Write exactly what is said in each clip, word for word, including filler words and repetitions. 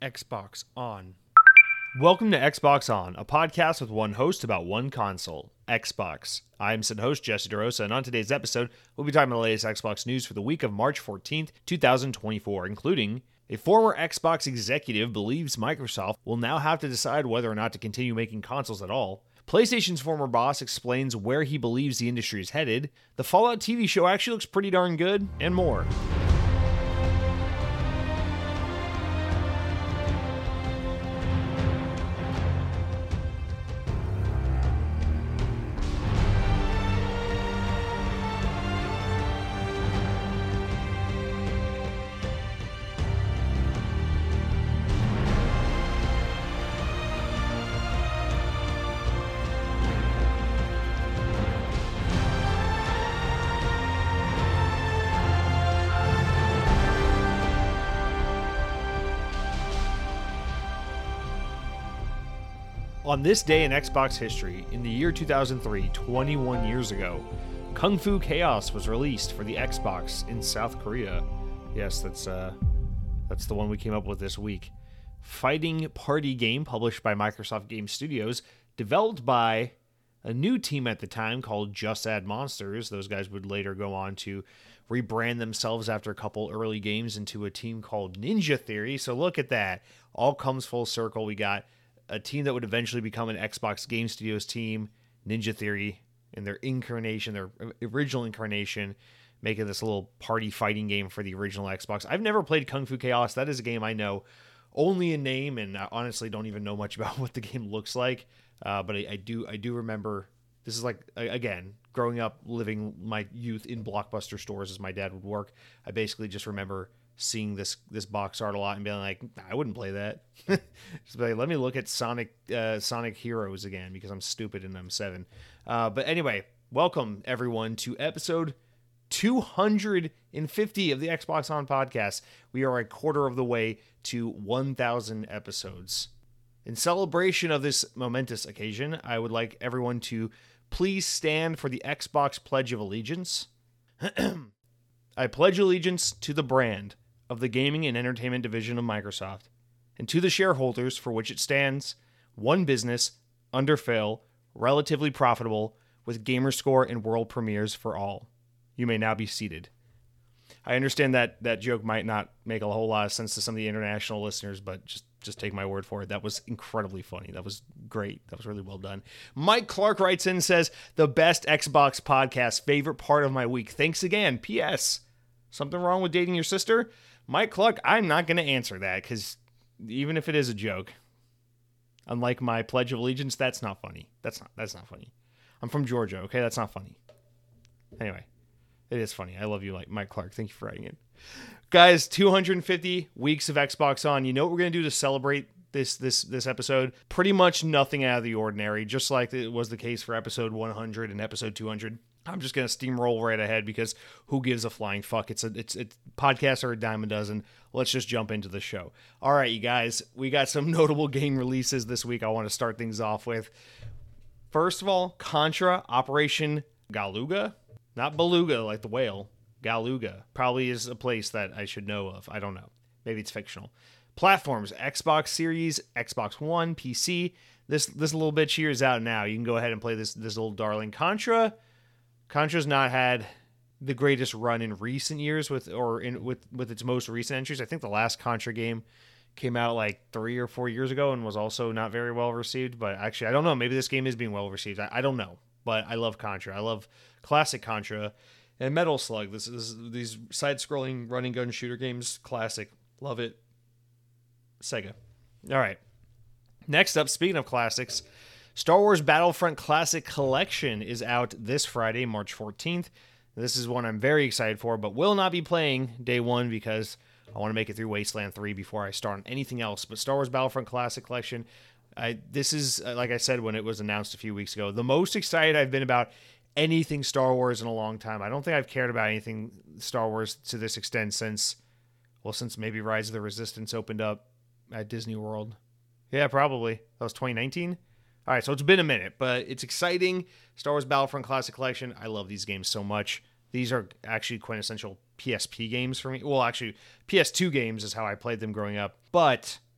Xbox On. Welcome to Xbox On, a podcast with one host about one console, Xbox. I'm said host Jesse DeRosa, and on today's episode, we'll be talking about the latest Xbox news for the week of March fourteenth, twenty twenty-four, including a former Xbox executive believes Microsoft will now have to decide whether or not to continue making consoles at all. PlayStation's former boss explains where he believes the industry is headed. The Fallout T V show actually looks pretty darn good, and more. On this day in Xbox history, in the year two thousand three, twenty-one years ago, Kung Fu Chaos was released for the Xbox in South Korea. Yes, that's uh, that's the one we came up with this week. Fighting party game published by Microsoft Game Studios, developed by a new team at the time called Just Add Monsters. Those guys would later go on to rebrand themselves after a couple early games into a team called Ninja Theory. So look at that. All comes full circle. We got a team that would eventually become an Xbox Game Studios team, Ninja Theory, in their incarnation, their original incarnation, making this little party fighting game for the original Xbox. I've never played Kung Fu Chaos. That is a game I know only in name, and I honestly don't even know much about what the game looks like. Uh, but I, I do I do remember, this is like, again, growing up, living my youth in Blockbuster stores as my dad would work. I basically just remember seeing this this box art a lot and being like, nah, I wouldn't play that. Just be like, let me look at Sonic uh, Sonic Heroes again because I'm stupid and I'm seven. Uh, but anyway, welcome everyone to episode two hundred fifty of the Xbox On podcast. We are a quarter of the way to one thousand episodes. In celebration of this momentous occasion, I would like everyone to please stand for the Xbox Pledge of Allegiance. I pledge allegiance to the brand of the gaming and entertainment division of Microsoft, and to the shareholders for which it stands, one business, under fail, relatively profitable, with gamerscore and world premieres for all. You may now be seated. I understand that that joke might not make a whole lot of sense to some of the international listeners, but just, just take my word for it. That was incredibly funny. That was great. That was really well done. Mike Clark writes in and says, the best Xbox podcast, favorite part of my week. Thanks again. P S. Something wrong with dating your sister? Mike Clark, I'm not going to answer that because even if it is a joke, unlike my Pledge of Allegiance, that's not funny. That's not that's not funny. I'm from Georgia, okay? That's not funny. Anyway, it is funny. I love you, like Mike Clark. Thank you for writing it. Guys, two hundred fifty weeks of Xbox On. You know what we're going to do to celebrate this this this episode? Pretty much nothing out of the ordinary, just like it was the case for episode one hundred and episode two hundred. I'm just going to steamroll right ahead because who gives a flying fuck? It's a it's it's podcasts are a dime a dozen. Let's just jump into the show. All right, you guys, we got some notable game releases this week I want to start things off with. First of all, Contra Operation Galuga. Not Beluga like the whale. Galuga. Probably is a place that I should know of. I don't know. Maybe it's fictional. Platforms, Xbox Series, Xbox One, P C. This this little bitch here is out now. You can go ahead and play this this little darling. Contra. Contra's not had the greatest run in recent years with or in with, with its most recent entries. I think the last Contra game came out like three or four years ago and was also not very well received. But actually, I don't know. Maybe this game is being well received. I, I don't know. But I love Contra. I love classic Contra and Metal Slug. This is these side-scrolling running gun shooter games. Classic. Love it. Sega. All right. Next up, speaking of classics, Star Wars Battlefront Classic Collection is out this Friday, March fourteenth. This is one I'm very excited for, but will not be playing day one because I want to make it through Wasteland three before I start on anything else. But Star Wars Battlefront Classic Collection, I, this is, like I said when it was announced a few weeks ago, the most excited I've been about anything Star Wars in a long time. I don't think I've cared about anything Star Wars to this extent since, well, since maybe Rise of the Resistance opened up at Disney World. Yeah, probably. That was twenty nineteen? All right, so it's been a minute, but it's exciting. Star Wars Battlefront Classic Collection. I love these games so much. These are actually quintessential P S P games for me. Well, actually, P S two games is how I played them growing up. But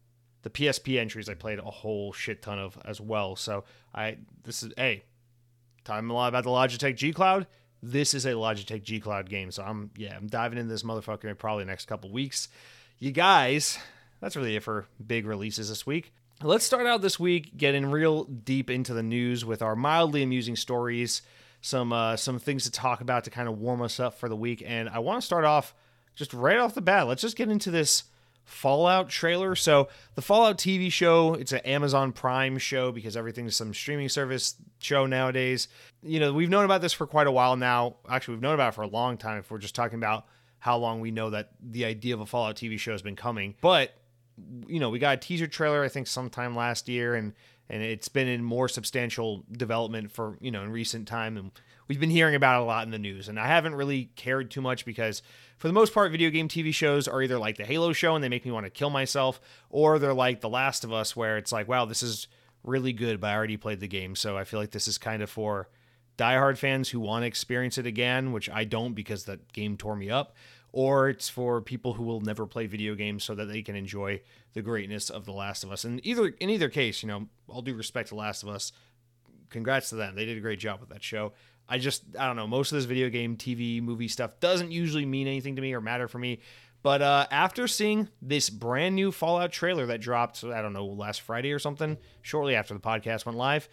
the P S P entries I played a whole shit ton of as well. So I this is hey, talking a lot about the Logitech G Cloud. This is a Logitech G Cloud game. So I'm yeah, I'm diving into this motherfucker in probably the next couple weeks. You guys, that's really it for big releases this week. Let's start out this week getting real deep into the news with our mildly amusing stories, some uh, some things to talk about to kind of warm us up for the week. And I want to start off just right off the bat. Let's just get into this Fallout trailer. So the Fallout T V show, it's an Amazon Prime show because everything's some streaming service show nowadays. You know, we've known about this for quite a while now. Actually, we've known about it for a long time if we're just talking about how long we know that the idea of a Fallout T V show has been coming. But, you know, we got a teaser trailer, I think, sometime last year, and and it's been in more substantial development for, you know, in recent time. And we've been hearing about it a lot in the news. And I haven't really cared too much because, for the most part, video game T V shows are either like the Halo show and they make me want to kill myself, or they're like The Last of Us, where it's like, wow, this is really good, but I already played the game. So I feel like this is kind of for diehard fans who want to experience it again, which I don't because that game tore me up, or it's for people who will never play video games so that they can enjoy the greatness of The Last of Us. And either in either case, you know, all due respect to The Last of Us, congrats to them. They did a great job with that show. I just, I don't know, most of this video game, T V, movie stuff doesn't usually mean anything to me or matter for me. But uh, after seeing this brand new Fallout trailer that dropped, I don't know, last Friday or something, shortly after the podcast went live,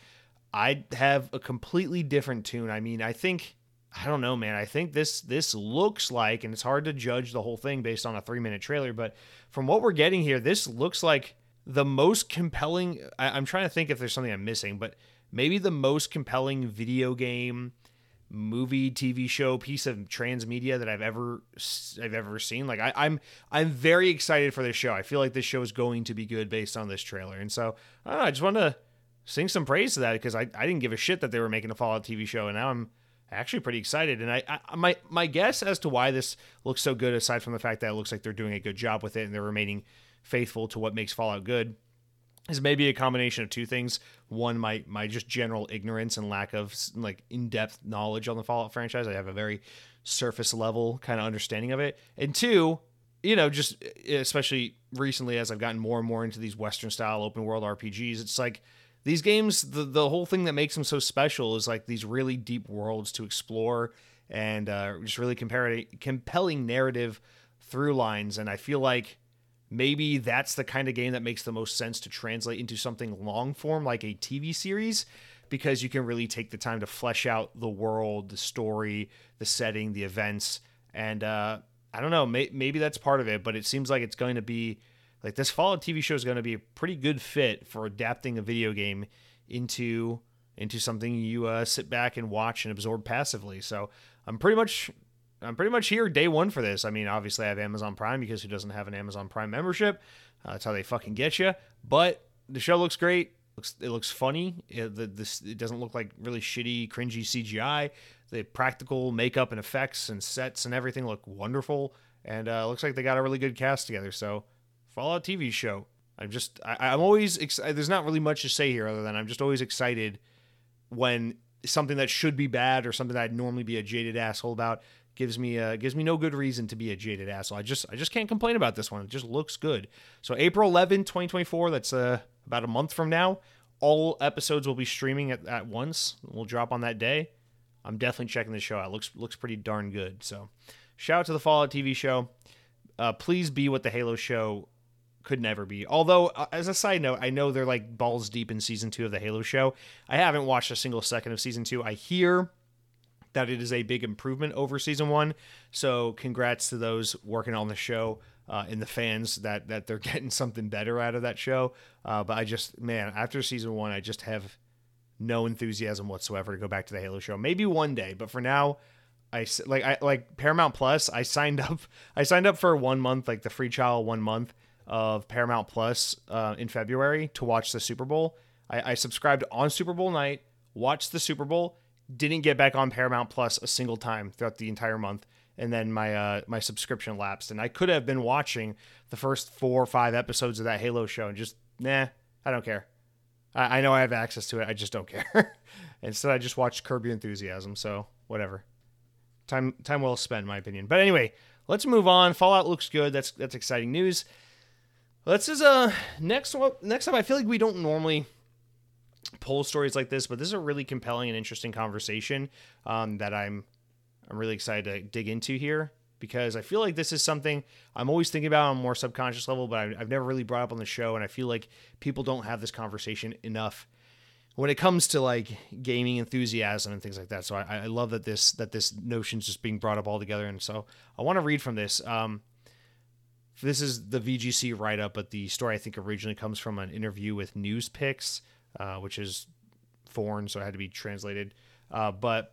I have a completely different tune. I mean, I think, I don't know, man. I think this this looks like, and it's hard to judge the whole thing based on a three-minute trailer, but from what we're getting here, this looks like the most compelling, I, I'm trying to think if there's something I'm missing, but maybe the most compelling video game, movie, T V show, piece of transmedia that I've ever I've ever seen. Like I, I'm I'm very excited for this show. I feel like this show is going to be good based on this trailer. And so I don't know, I just want to sing some praise to that because I, I didn't give a shit that they were making a Fallout T V show, and now I'm actually pretty excited. And I, I my my guess as to why this looks so good, aside from the fact that it looks like they're doing a good job with it and they're remaining faithful to what makes Fallout good, is maybe a combination of two things. One, my my just general ignorance and lack of like in-depth knowledge on the Fallout franchise. I have a very surface level kind of understanding of it. And two, you know, just especially recently as I've gotten more and more into these Western style open world R P Gs, it's like these games, the, the whole thing that makes them so special is like these really deep worlds to explore and uh, just really compar- compelling narrative through lines. And I feel like maybe that's the kind of game that makes the most sense to translate into something long form like a T V series, because you can really take the time to flesh out the world, the story, the setting, the events. And uh, I don't know, may- maybe that's part of it, but it seems like it's going to be like this Fallout T V show is going to be a pretty good fit for adapting a video game into into something you uh, sit back and watch and absorb passively. So I'm pretty much I'm pretty much here day one for this. I mean, obviously I have Amazon Prime because who doesn't have an Amazon Prime membership? Uh, that's how they fucking get you. But the show looks great. Looks it looks funny. It, the, this it doesn't look like really shitty, cringy C G I. The practical makeup and effects and sets and everything look wonderful. And uh, looks like they got a really good cast together. So Fallout T V show. I'm just, I, I'm always, ex- there's not really much to say here other than I'm just always excited when something that should be bad or something that I'd normally be a jaded asshole about gives me, uh, gives me no good reason to be a jaded asshole. I just, I just can't complain about this one. It just looks good. So April eleventh, twenty twenty-four, that's uh, about a month from now. All episodes will be streaming at, at once. We'll drop on that day. I'm definitely checking this show out. It looks, looks pretty darn good. So shout out to the Fallout T V show. Uh, please be what the Halo show could never be. Although, uh, as a side note, I know they're like balls deep in season two of the Halo show. I haven't watched a single second of season two. I hear that it is a big improvement over season one. So congrats to those working on the show uh, and the fans that, that they're getting something better out of that show. Uh, but I just, man, after season one, I just have no enthusiasm whatsoever to go back to the Halo show. Maybe one day, but for now, I like I like Paramount Plus. I signed up. I signed up for one month, like the free trial one month of Paramount Plus uh, in February to watch the Super Bowl. I, I subscribed on Super Bowl night, watched the Super Bowl, didn't get back on Paramount Plus a single time throughout the entire month, and then my uh, my subscription lapsed. And I could have been watching the first four or five episodes of that Halo show and just, nah, I don't care. I, I know I have access to it. I just don't care. Instead, I just watched Curb Your Enthusiasm, so whatever. Time time well spent, in my opinion. But anyway, let's move on. Fallout looks good. That's that's exciting news. Let's just uh next one. Next up, I feel like we don't normally pull stories like this, but this is a really compelling and interesting conversation um, that I'm I'm really excited to dig into here, because I feel like this is something I'm always thinking about on a more subconscious level, but I, I've never really brought up on the show, and I feel like people don't have this conversation enough when it comes to like gaming enthusiasm and things like that. So I, I love that this that this notion's just being brought up all together, and so I want to read from this. Um, this is the V G C write-up, but the story I think originally comes from an interview with Newspicks, uh, which is foreign, so it had to be translated. Uh, but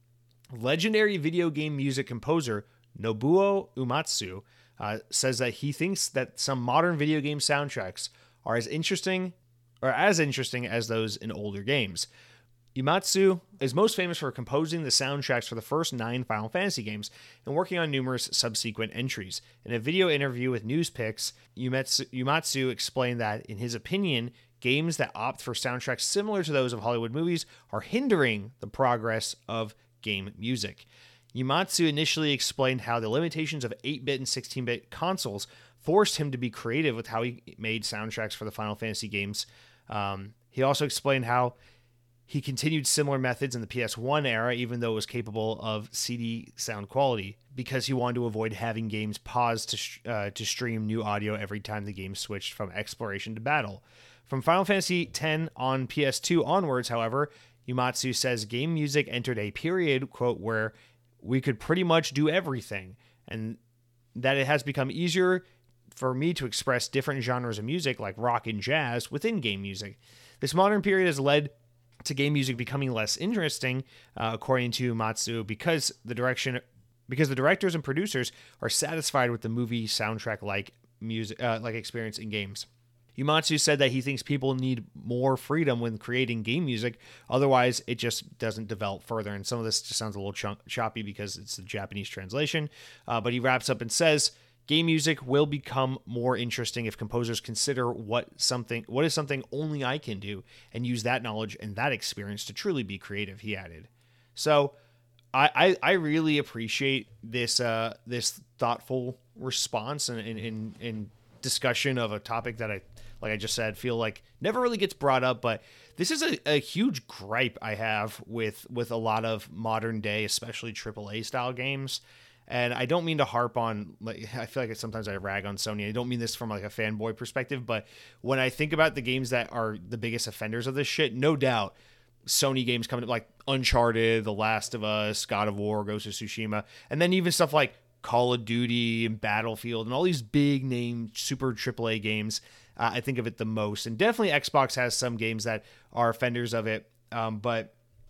legendary video game music composer Nobuo Uematsu uh, says that he thinks that some modern video game soundtracks are as interesting or as interesting as those in older games. Uematsu is most famous for composing the soundtracks for the first nine Final Fantasy games and working on numerous subsequent entries. In a video interview with Newspicks, Uematsu, Uematsu explained that, in his opinion, games that opt for soundtracks similar to those of Hollywood movies are hindering the progress of game music. Uematsu initially explained how the limitations of eight-bit and sixteen-bit consoles forced him to be creative with how he made soundtracks for the Final Fantasy games. Um, he also explained how he continued similar methods in the P S one era, even though it was capable of C D sound quality, because he wanted to avoid having games pause to uh, to stream new audio every time the game switched from exploration to battle. From Final Fantasy X on P S two onwards, however, Uematsu says game music entered a period, quote, where we could pretty much do everything, and that it has become easier for me to express different genres of music like rock and jazz within game music. This modern period has led to game music becoming less interesting, uh, according to Matsu, because the direction, because the directors and producers are satisfied with the movie soundtrack like music, uh, like experience in games. Uematsu said that he thinks people need more freedom when creating game music, otherwise it just doesn't develop further. And some of this just sounds a little ch- choppy because it's the Japanese translation, uh, but he wraps up and says, game music will become more interesting if composers consider what something what is something only I can do and use that knowledge and that experience to truly be creative, he added. So I I, I really appreciate this uh, this thoughtful response and in in discussion of a topic that I, like I just said, feel like never really gets brought up, but this is a, a huge gripe I have with with a lot of modern day, especially triple A style games. And I don't mean to harp on, like, I feel like sometimes I rag on Sony. I don't mean this from like a fanboy perspective, but when I think about the games that are the biggest offenders of this shit, no doubt Sony games coming up like Uncharted, The Last of Us, God of War, Ghost of Tsushima, and then even stuff like Call of Duty and Battlefield and all these big name super triple A games. Uh, I think of it the most. And definitely Xbox has some games that are offenders of it. Um, but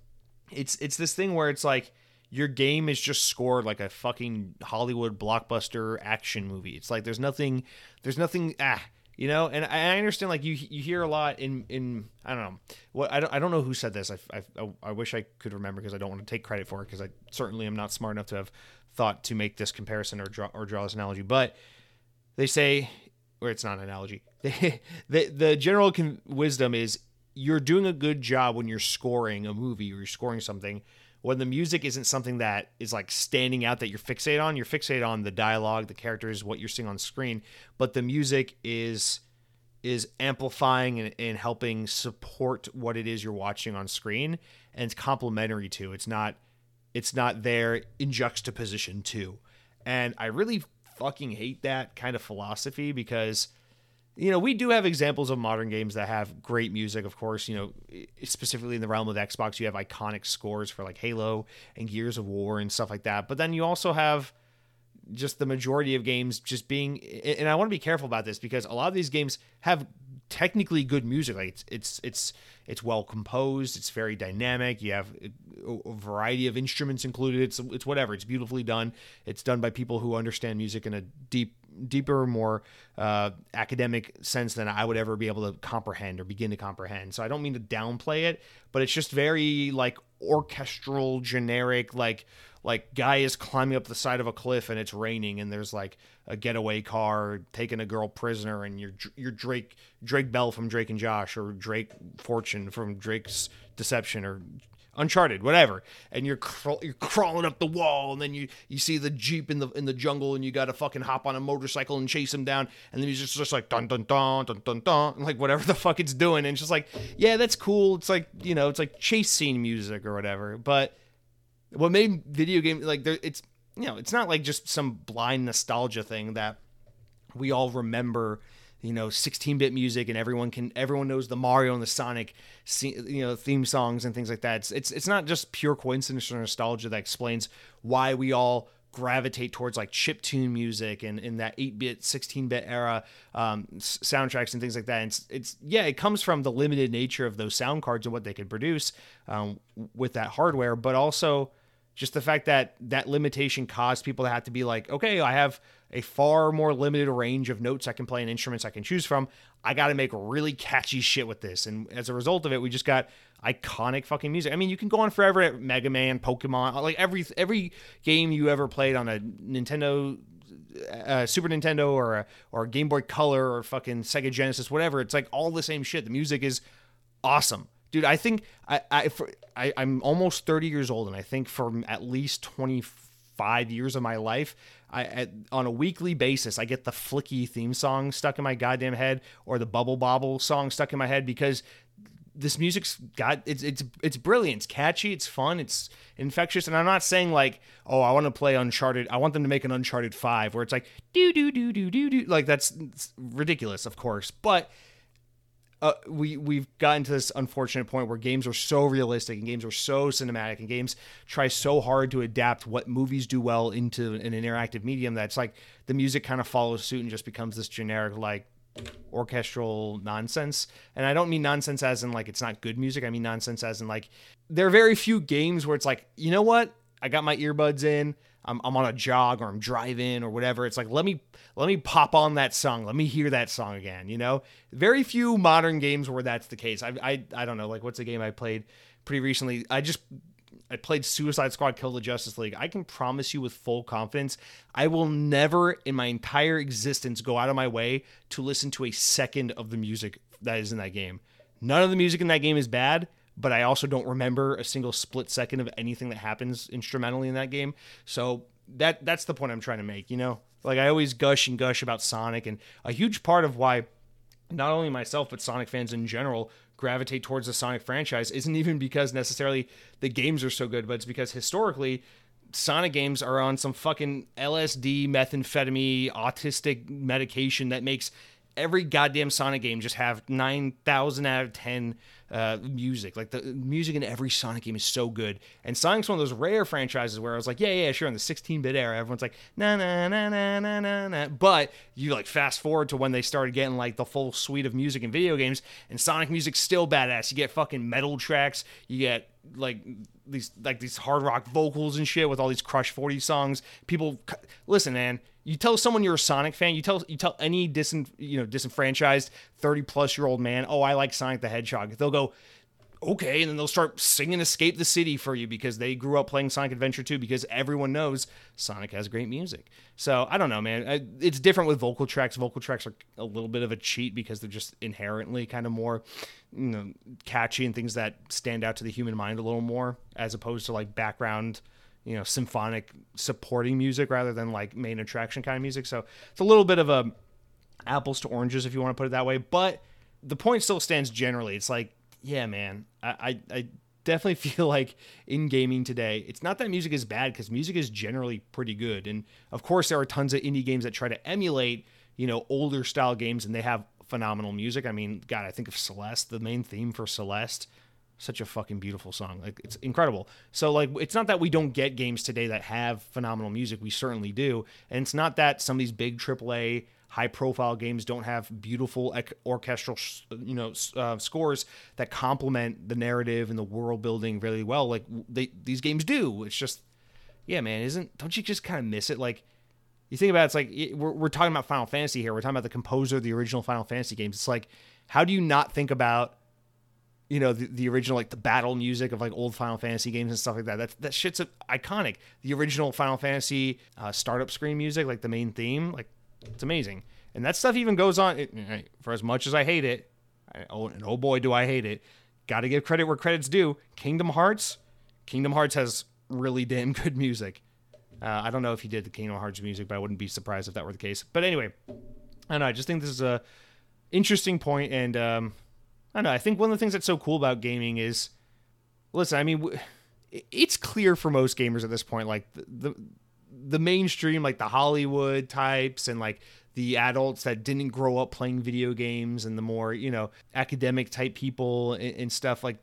it's it's this thing where it's like, your game is just scored like a fucking Hollywood blockbuster action movie. It's like there's nothing, there's nothing, ah, you know. And I understand, like you you hear a lot in in I don't know what I don't I don't know who said this. I I, I wish I could remember because I don't want to take credit for it because I certainly am not smart enough to have thought to make this comparison or draw or draw this analogy. But they say, or it's not an analogy. the the general con- wisdom is you're doing a good job when you're scoring a movie or you're scoring something. When the music isn't something that is like standing out that you're fixated on, you're fixated on the dialogue, the characters, what you're seeing on screen, but the music is is amplifying and, and helping support what it is you're watching on screen, and it's complementary to. It's not it's not there in juxtaposition to. And I really fucking hate that kind of philosophy because, you know, we do have examples of modern games that have great music, of course. You know, specifically in the realm of Xbox, you have iconic scores for like Halo and Gears of War and stuff like that. But then you also have just the majority of games just being, and I want to be careful about this because a lot of these games have technically good music. Like it's it's it's it's well composed. It's very dynamic. You have a variety of instruments included. It's it's whatever. It's beautifully done. It's done by people who understand music in a deep, deeper, more uh, academic sense than I would ever be able to comprehend or begin to comprehend. So I don't mean to downplay it, but it's just very like orchestral, generic, like. Like guy is climbing up the side of a cliff and it's raining and there's like a getaway car taking a girl prisoner and you're you're Drake Drake Bell from Drake and Josh or Drake Fortune from Drake's Deception or Uncharted, whatever, and you're craw- you're crawling up the wall, and then you you see the Jeep in the in the jungle, and you got to fucking hop on a motorcycle and chase him down, and then he's just just like dun dun dun dun dun dun, like whatever the fuck it's doing, and it's just like, yeah, that's cool. It's like, you know, it's like chase scene music or whatever. But what made video game like there, it's you know, it's not like just some blind nostalgia thing that we all remember, you know, sixteen-bit music, and everyone can everyone knows the Mario and the Sonic, you know, theme songs and things like that. It's it's, it's not just pure coincidence or nostalgia that explains why we all gravitate towards like chiptune music and in that eight-bit, sixteen-bit era um, soundtracks and things like that. And it's, it's yeah, it comes from the limited nature of those sound cards and what they could produce um, with that hardware, but also just the fact that that limitation caused people to have to be like, okay, I have a far more limited range of notes I can play and instruments I can choose from. I got to make really catchy shit with this. And as a result of it, we just got iconic fucking music. I mean, you can go on forever at Mega Man, Pokemon, like every every game you ever played on a Nintendo, uh, Super Nintendo or a, or a Game Boy Color or fucking Sega Genesis, whatever. It's like all the same shit. The music is awesome. Dude, I think I, I, for, I, I'm almost thirty years old, and I think for at least twenty-five years of my life, I at, on a weekly basis, I get the Flicky theme song stuck in my goddamn head, or the Bubble Bobble song stuck in my head, because this music's got, it's it's it's brilliant, it's catchy, it's fun, it's infectious, and I'm not saying like, oh, I want to play Uncharted, I want them to make an Uncharted five, where it's like, do do do do do do, like that's ridiculous, of course, but Uh, we, we've gotten to this unfortunate point where games are so realistic and games are so cinematic and games try so hard to adapt what movies do well into an interactive medium that it's like the music kind of follows suit and just becomes this generic, like, orchestral nonsense. And I don't mean nonsense as in, like, it's not good music. I mean nonsense as in, like, there are very few games where it's like, you know what? I got my earbuds in. I'm, I'm on a jog or I'm driving or whatever. It's like, let me let me pop on that song. Let me hear that song again, you know? Very few modern games where that's the case. I I, I don't know, like what's a game I played pretty recently? I just, I played Suicide Squad Kill the Justice League. I can promise you with full confidence, I will never in my entire existence go out of my way to listen to a second of the music that is in that game. None of the music in that game is bad, but I also don't remember a single split second of anything that happens instrumentally in that game. So that that's the point I'm trying to make, you know? Like, I always gush and gush about Sonic, and a huge part of why not only myself, but Sonic fans in general gravitate towards the Sonic franchise isn't even because necessarily the games are so good, but it's because historically Sonic games are on some fucking L S D, methamphetamine, autistic medication that makes every goddamn Sonic game just have nine thousand out of ten uh, music. Like, the music in every Sonic game is so good. And Sonic's one of those rare franchises where I was like, yeah, yeah, sure, in the sixteen-bit era, everyone's like, na na na na na na na. But you, like, fast forward to when they started getting, like, the full suite of music in video games, and Sonic music's still badass. You get fucking metal tracks, you get, like, these like these hard rock vocals and shit with all these Crush forty songs. People, listen, man, you tell someone you're a Sonic fan, you tell you tell any disin, you know, disenfranchised thirty plus year old man, oh, I like Sonic the Hedgehog. They'll go, okay, and then they'll start singing Escape the City for you because they grew up playing Sonic Adventure two, because everyone knows Sonic has great music. So I don't know, man. It's different with vocal tracks. Vocal tracks are a little bit of a cheat because they're just inherently kind of more, you know, catchy and things that stand out to the human mind a little more, as opposed to like background, you know, symphonic supporting music rather than like main attraction kind of music. So it's a little bit of a apples to oranges, if you want to put it that way. But the point still stands generally. It's like, yeah, man, I, I, I definitely feel like in gaming today, it's not that music is bad, because music is generally pretty good. And of course, there are tons of indie games that try to emulate, you know, older style games, and they have phenomenal music. I mean, God, I think of Celeste, the main theme for Celeste, such a fucking beautiful song. Like, it's incredible. So like, it's not that we don't get games today that have phenomenal music. We certainly do. And it's not that some of these big triple A high profile games don't have beautiful orchestral, you know, uh, scores that complement the narrative and the world building really well. Like, they, these games do. It's just, yeah, man, isn't, don't you just kind of miss it? Like, you think about it, it's like, we're, we're talking about Final Fantasy here. We're talking about the composer of the original Final Fantasy games. It's like, how do you not think about, you know, the, the original, like the battle music of like old Final Fantasy games and stuff like that? That, that shit's iconic. The original Final Fantasy uh, startup screen music, like the main theme, like, it's amazing. And that stuff even goes on, it, for as much as I hate it, I, oh, and oh boy, do I hate it, got to give credit where credit's due. Kingdom Hearts, Kingdom Hearts has really damn good music. Uh, I don't know if he did the Kingdom Hearts music, but I wouldn't be surprised if that were the case. But anyway, I don't know. I just think this is a interesting point, and um, I don't know. I think one of the things that's so cool about gaming is, listen, I mean, w- it's clear for most gamers at this point, like the, the the mainstream, like the Hollywood types and like the adults that didn't grow up playing video games and the more, you know, academic type people and, and stuff, like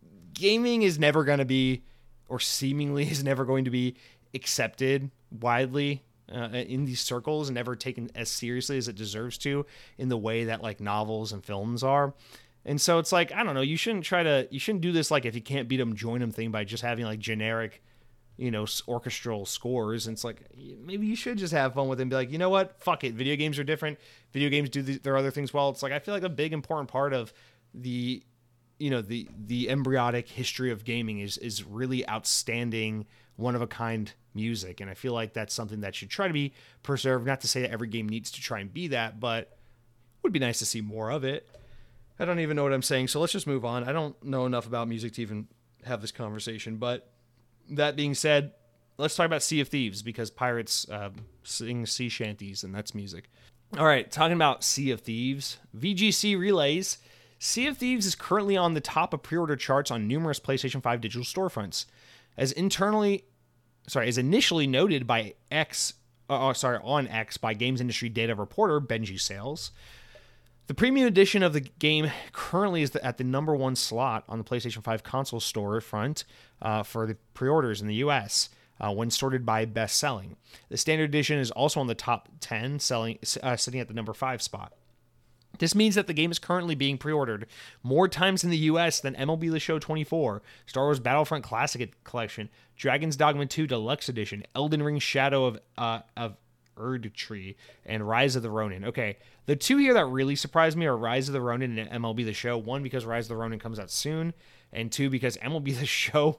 gaming is never going to be, or seemingly is never going to be accepted widely uh, in these circles and never taken as seriously as it deserves to in the way that like novels and films are. And so it's like, I don't know, you shouldn't try to, you shouldn't do this like if you can't beat them, join them thing by just having like generic, you know, orchestral scores. And it's like, maybe you should just have fun with it and be like, you know what, fuck it. Video games are different. Video games do the, their other things well. It's like, I feel like a big important part of the, you know, the, the embryonic history of gaming is, is really outstanding, one of a kind music. And I feel like that's something that should try to be preserved. Not to say that every game needs to try and be that, but it would be nice to see more of it. I don't even know what I'm saying. So let's just move on. I don't know enough about music to even have this conversation, but that being said, let's talk about Sea of Thieves, because pirates uh, sing sea shanties, and that's music. All right, talking about Sea of Thieves, V G C relays. Sea of Thieves is currently on the top of pre-order charts on numerous PlayStation five digital storefronts. As internally, sorry, as initially noted by X, uh, sorry, on X by games industry data reporter Benji Sales, the premium edition of the game currently is at the number one slot on the PlayStation five console store front uh, for the pre-orders in the U S uh, when sorted by best-selling. The standard edition is also on the top ten, selling, uh, sitting at the number five spot. This means that the game is currently being pre-ordered more times in the U S than M L B The Show twenty-four, Star Wars Battlefront Classic Collection, Dragon's Dogma two Deluxe Edition, Elden Ring Shadow of uh, of Erdtree, and Rise of the Ronin. Okay, the two here that really surprised me are Rise of the Ronin and M L B The Show. One, because Rise of the Ronin comes out soon, and two, because M L B The Show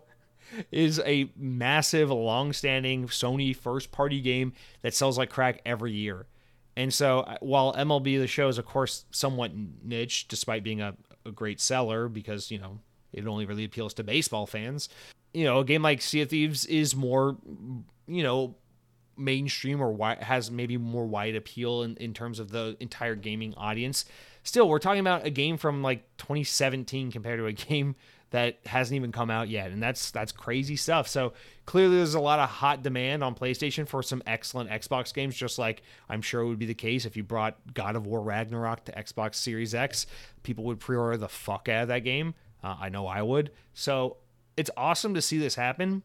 is a massive, long-standing Sony first-party game that sells like crack every year. And so while M L B The Show is, of course, somewhat niche, despite being a, a great seller because, you know, it only really appeals to baseball fans, you know, a game like Sea of Thieves is more, you know, mainstream or wide, has maybe more wide appeal in, in terms of the entire gaming audience. Still, we're talking about a game from like twenty seventeen compared to a game that hasn't even come out yet, and that's that's crazy stuff. So clearly there's a lot of hot demand on PlayStation for some excellent Xbox games, just like I'm sure it would be the case if you brought God of War Ragnarok to Xbox Series X. People would pre-order the fuck out of that game. Uh, I know I would. So it's awesome to see this happen,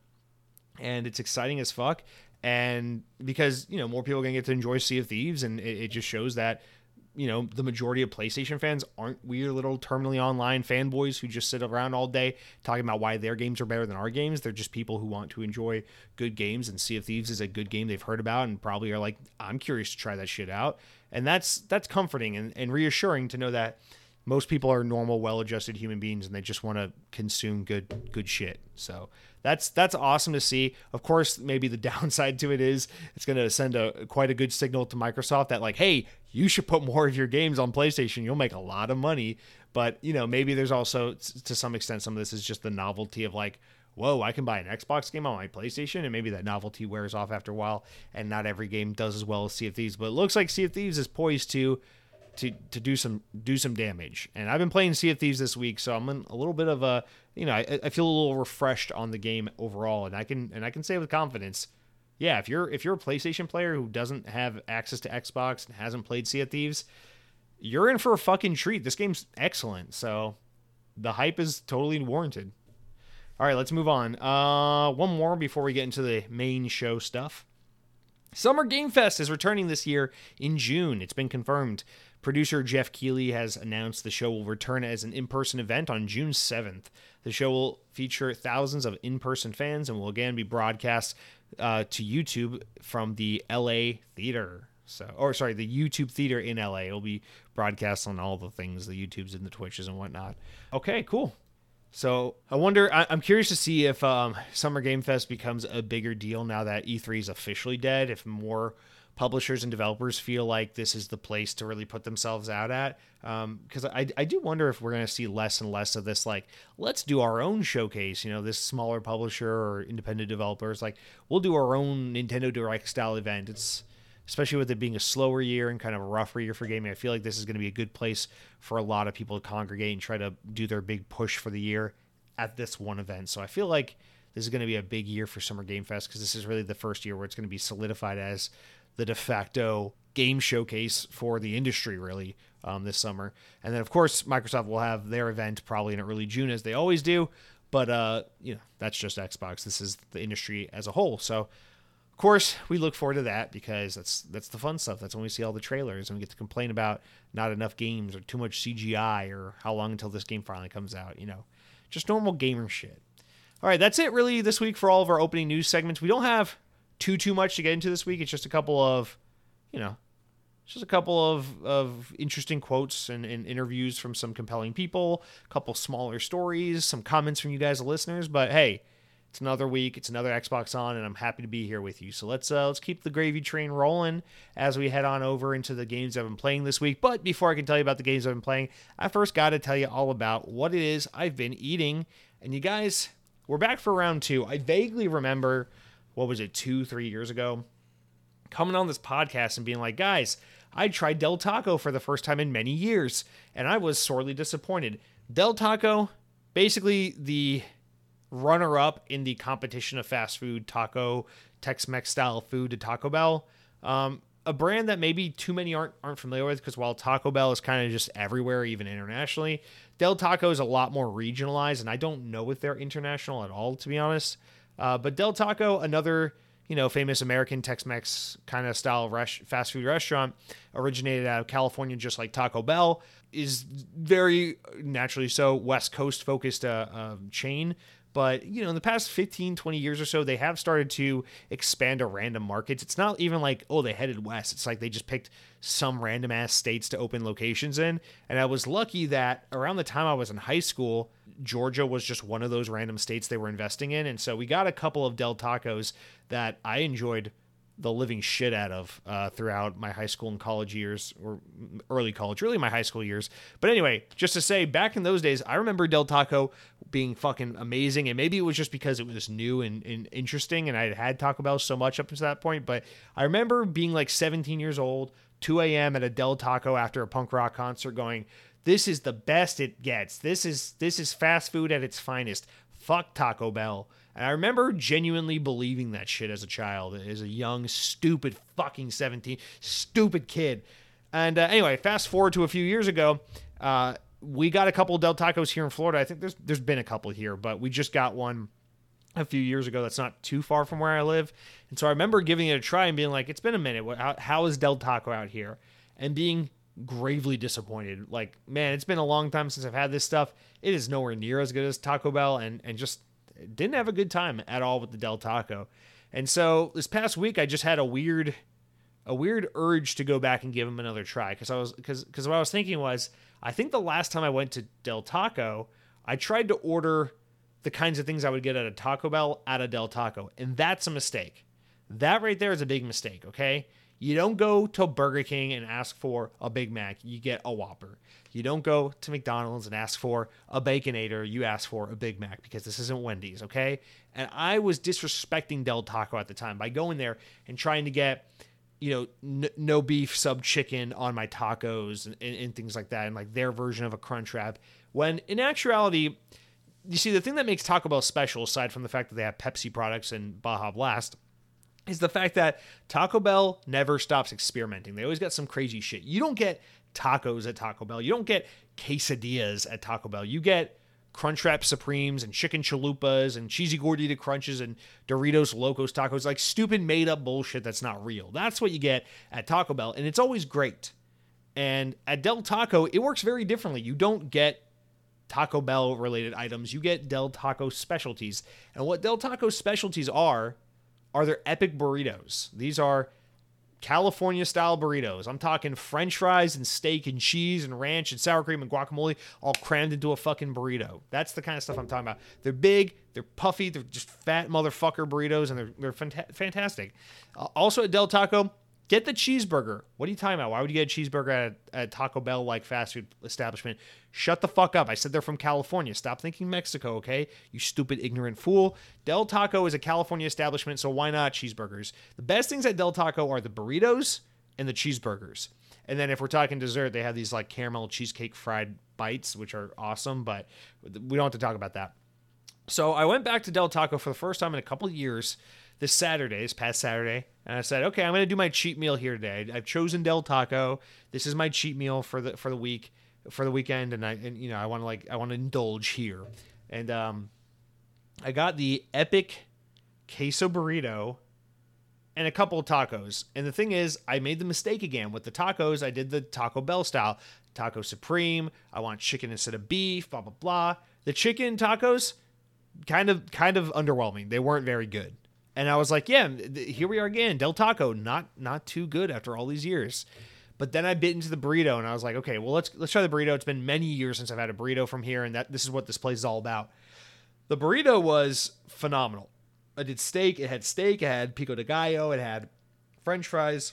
and it's exciting as fuck. And because, you know, more people are going to get to enjoy Sea of Thieves, and it, it just shows that, you know, the majority of PlayStation fans aren't weird little terminally online fanboys who just sit around all day talking about why their games are better than our games. They're just people who want to enjoy good games, and Sea of Thieves is a good game they've heard about and probably are like, I'm curious to try that shit out. And that's that's comforting and, and reassuring to know that most people are normal, well-adjusted human beings, and they just want to consume good good shit. So that's that's awesome to see. Of course, maybe the downside to it is it's going to send a quite a good signal to Microsoft that, like, hey, you should put more of your games on PlayStation. You'll make a lot of money. But, you know, maybe there's also, to some extent, some of this is just the novelty of like, whoa, I can buy an Xbox game on my PlayStation, and maybe that novelty wears off after a while, and not every game does as well as Sea of Thieves. But it looks like Sea of Thieves is poised to to to do some do some damage. And I've been playing Sea of Thieves this week, so I'm in a little bit of a, you know, I, I feel a little refreshed on the game overall, and I can and I can say with confidence, yeah, if you're if you're a PlayStation player who doesn't have access to Xbox and hasn't played Sea of Thieves, you're in for a fucking treat. This game's excellent, so the hype is totally warranted. All right, let's move on. Uh, one more before we get into the main show stuff. Summer Game Fest is returning this year in June. It's been confirmed. Producer Jeff Keighley has announced the show will return as an in-person event on June seventh. The show will feature thousands of in-person fans and will again be broadcast uh, to YouTube from the L A theater. So, or sorry, the YouTube theater in L A. It'll be broadcast on all the things, the YouTubes and the Twitches and whatnot. Okay, cool. So I wonder, I, I'm curious to see if um, Summer Game Fest becomes a bigger deal now that E three is officially dead, if more publishers and developers feel like this is the place to really put themselves out at. Because um, I, I do wonder if we're going to see less and less of this, like, let's do our own showcase, you know, this smaller publisher or independent developers, like, we'll do our own Nintendo Direct style event. It's, especially with it being a slower year and kind of a rougher year for gaming, I feel like this is going to be a good place for a lot of people to congregate and try to do their big push for the year at this one event. So I feel like this is going to be a big year for Summer Game Fest, because this is really the first year where it's going to be solidified as the de facto game showcase for the industry, really, um, this summer. And then, of course, Microsoft will have their event probably in early June, as they always do. But, uh, you know, that's just Xbox. This is the industry as a whole. So, of course, we look forward to that, because that's that's the fun stuff. That's when we see all the trailers and we get to complain about not enough games or too much C G I or how long until this game finally comes out. You know, just normal gamer shit. All right, that's it really this week for all of our opening news segments. We don't have too, too much to get into this week. It's just a couple of, you know, just a couple of, of interesting quotes and, and interviews from some compelling people, a couple smaller stories, some comments from you guys, the listeners. But hey, it's another week. It's another Xbox On, and I'm happy to be here with you. So let's uh, let's keep the gravy train rolling as we head on over into the games I've been playing this week. But before I can tell you about the games I've been playing, I first got to tell you all about what it is I've been eating. And you guys, we're back for round two. I vaguely remember, what was it, two, three years ago, coming on this podcast and being like, guys, I tried Del Taco for the first time in many years, and I was sorely disappointed. Del Taco, basically the runner-up in the competition of fast food taco, Tex-Mex style food to Taco Bell. Um, a brand that maybe too many aren't aren't familiar with, because while Taco Bell is kind of just everywhere, even internationally, Del Taco is a lot more regionalized, and I don't know if they're international at all, to be honest. Uh, but Del Taco, another, you know, famous American Tex-Mex kind of style res- fast food restaurant, originated out of California, just like Taco Bell, is very naturally so West Coast focused uh, uh, chain. But, you know, in the past fifteen, twenty years or so, they have started to expand to random markets. It's not even like, oh, they headed west. It's like they just picked some random ass states to open locations in. And I was lucky that around the time I was in high school, Georgia was just one of those random states they were investing in. And so we got a couple of Del Tacos that I enjoyed the living shit out of uh, throughout my high school and college years, or early college, really my high school years. But anyway, just to say, back in those days, I remember Del Taco being fucking amazing. And maybe it was just because it was new and, and interesting, and I had had Taco Bell so much up to that point. But I remember being like seventeen years old, two a.m. at a Del Taco after a punk rock concert, going, this is the best it gets. This is this is fast food at its finest. Fuck Taco Bell. And I remember genuinely believing that shit as a child, as a young, stupid, fucking seventeen, stupid kid. And uh, anyway, fast forward to a few years ago, uh, we got a couple of Del Tacos here in Florida. I think there's there's been a couple here, but we just got one a few years ago that's not too far from where I live. And so I remember giving it a try and being like, it's been a minute. How, how is Del Taco out here? And being gravely disappointed. Like, man, it's been a long time since I've had this stuff. It is nowhere near as good as Taco Bell, and and just didn't have a good time at all with the Del Taco. And so this past week, I just had a weird, a weird urge to go back and give them another try. Cause I was, cause, cause what I was thinking was, I think the last time I went to Del Taco, I tried to order the kinds of things I would get at a Taco Bell at a Del Taco. And that's a mistake. That right there is a big mistake. Okay. You don't go to Burger King and ask for a Big Mac. You get a Whopper. You don't go to McDonald's and ask for a Baconator. You ask for a Big Mac, because this isn't Wendy's, okay? And I was disrespecting Del Taco at the time by going there and trying to get, you know, n- no beef sub chicken on my tacos and, and, and things like that, and like their version of a Crunchwrap. When in actuality, you see, the thing that makes Taco Bell special, aside from the fact that they have Pepsi products and Baja Blast, is the fact that Taco Bell never stops experimenting. They always got some crazy shit. You don't get tacos at Taco Bell. You don't get quesadillas at Taco Bell. You get Crunchwrap Supremes and chicken chalupas and cheesy gordita crunches and Doritos Locos tacos, like stupid made up bullshit that's not real. That's what you get at Taco Bell, and it's always great. And at Del Taco, it works very differently. You don't get Taco Bell related items. You get Del Taco specialties. And what Del Taco specialties are, are their epic burritos. These are California-style burritos. I'm talking French fries and steak and cheese and ranch and sour cream and guacamole all crammed into a fucking burrito. That's the kind of stuff I'm talking about. They're big, they're puffy, they're just fat motherfucker burritos, and they're they're fanta- fantastic. Uh, also at Del Taco, Get the cheeseburger. What are you talking about? Why would you get a cheeseburger at a, at Taco Bell like fast food establishment? Shut the fuck up. I said they're from California. Stop thinking Mexico, okay? You stupid, ignorant fool. Del Taco is a California establishment, so why not cheeseburgers? The best things at Del Taco are the burritos and the cheeseburgers. And then if we're talking dessert, they have these like caramel cheesecake fried bites, which are awesome, but we don't have to talk about that. So I went back to Del Taco for the first time in a couple of years this Saturday, this past Saturday, and I said, okay, I'm going to do my cheat meal here today. I've chosen Del Taco. This is my cheat meal for the for the week, for the weekend, and I and you know I want to like I want to indulge here, and um, I got the epic queso burrito and a couple of tacos. And the thing is, I made the mistake again with the tacos. I did the Taco Bell style, Taco Supreme. I want chicken instead of beef. Blah blah blah. The chicken tacos, kind of kind of underwhelming. They weren't very good. And I was like, yeah, here we are again. Del Taco, not not too good after all these years. But then I bit into the burrito, and I was like, okay, well, let's let's try the burrito. It's been many years since I've had a burrito from here, and that this is what this place is all about. The burrito was phenomenal. I did steak. It had steak. It had pico de gallo. It had French fries.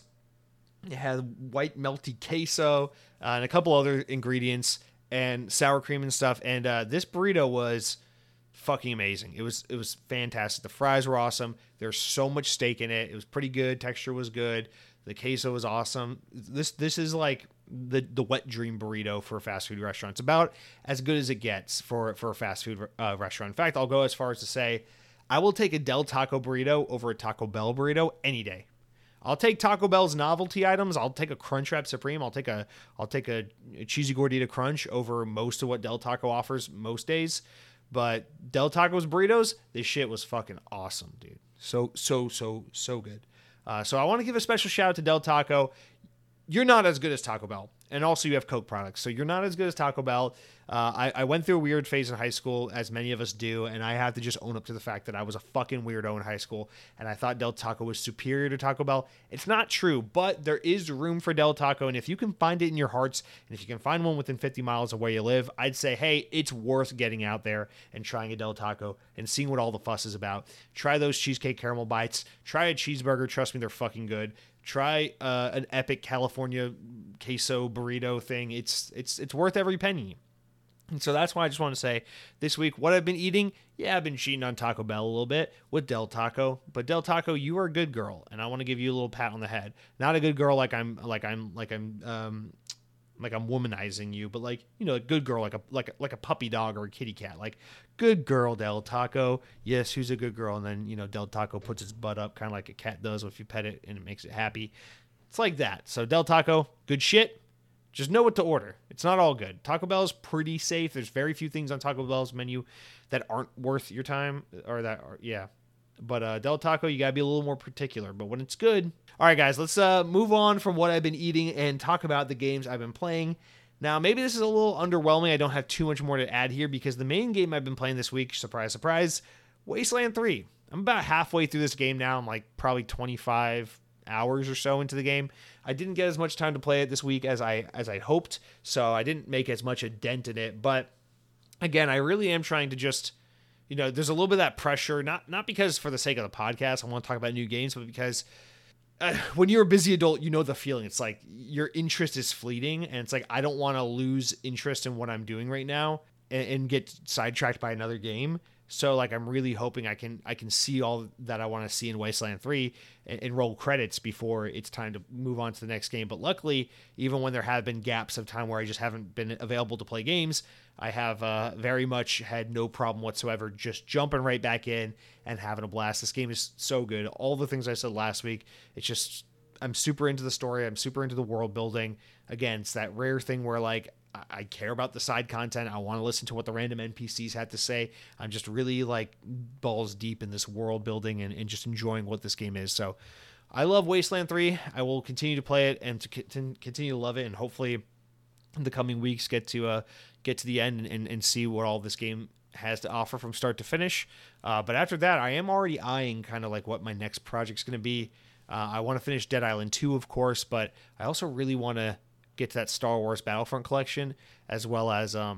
It had white melty queso uh, and a couple other ingredients and sour cream and stuff. And uh, this burrito was fucking amazing. It was it was fantastic. The fries were awesome. There's so much steak in it. It was pretty good. Texture was good. The queso was awesome. This this is like the the wet dream burrito for a fast food restaurant. It's about as good as it gets for for a fast food uh, restaurant. In fact, I'll go as far as to say I will take a Del Taco burrito over a Taco Bell burrito any day. I'll take Taco Bell's novelty items. I'll take a Crunchwrap Supreme. I'll take a I'll take a, a cheesy gordita crunch over most of what Del Taco offers most days. But Del Taco's burritos, this shit was fucking awesome, dude. So, so, so, so good. Uh, so I want to give a special shout out to Del Taco. You're not as good as Taco Bell. And also you have Coke products. So you're not as good as Taco Bell. Uh, I, I went through a weird phase in high school, as many of us do. And I have to just own up to the fact that I was a fucking weirdo in high school. And I thought Del Taco was superior to Taco Bell. It's not true, but there is room for Del Taco. And if you can find it in your hearts, and if you can find one within fifty miles of where you live, I'd say, hey, it's worth getting out there and trying a Del Taco and seeing what all the fuss is about. Try those cheesecake caramel bites. Try a cheeseburger. Trust me, they're fucking good. Try uh, an epic California queso burrito thing. It's it's it's worth every penny. And so that's why I just want to say this week what I've been eating. Yeah, I've been cheating on Taco Bell a little bit with Del Taco, but Del Taco, you are a good girl, and I want to give you a little pat on the head. Not a good girl like I'm like I'm like I'm um like I'm womanizing you, but like, you know, a good girl like a like a, like a puppy dog or a kitty cat. Like, good girl, Del Taco. Yes, who's a good girl? And then, you know, Del Taco puts its butt up kind of like a cat does if you pet it and it makes it happy. It's like that. So Del Taco, good shit. Just know what to order. It's not all good. Taco Bell is pretty safe. There's very few things on Taco Bell's menu that aren't worth your time or that are, yeah. But uh, Del Taco, you got to be a little more particular. But when it's good. All right, guys, let's uh, move on from what I've been eating and talk about the games I've been playing. Now, maybe this is a little underwhelming. I don't have too much more to add here because the main game I've been playing this week, surprise, surprise, Wasteland three. I'm about halfway through this game now. I'm like probably twenty-five hours or so into the game. I didn't get as much time to play it this week as I as I hoped, so I didn't make as much a dent in it. But again, I really am trying to just, you know, there's a little bit of that pressure, not not because for the sake of the podcast I want to talk about new games, but because uh, when you're a busy adult, you know the feeling. It's like your interest is fleeting, and it's like I don't want to lose interest in what I'm doing right now and, and get sidetracked by another game. So like I'm really hoping I can I can see all that I want to see in Wasteland three and, and roll credits before it's time to move on to the next game. But luckily, even when there have been gaps of time where I just haven't been available to play games, I have uh, very much had no problem whatsoever just jumping right back in and having a blast. This game is so good. All the things I said last week, it's just I'm super into the story. I'm super into the world building. Again, it's that rare thing where like I care about the side content. I want to listen to what the random N P Cs had to say. I'm just really like balls deep in this world building and, and just enjoying what this game is. So I love Wasteland three. I will continue to play it and to continue to love it. And hopefully in the coming weeks get to uh, get to the end and, and, and see what all this game has to offer from start to finish. Uh, but after that, I am already eyeing kind of like what my next project's going to be. Uh, I want to finish Dead Island two, of course, but I also really want to get to that Star Wars Battlefront collection, as well as um, I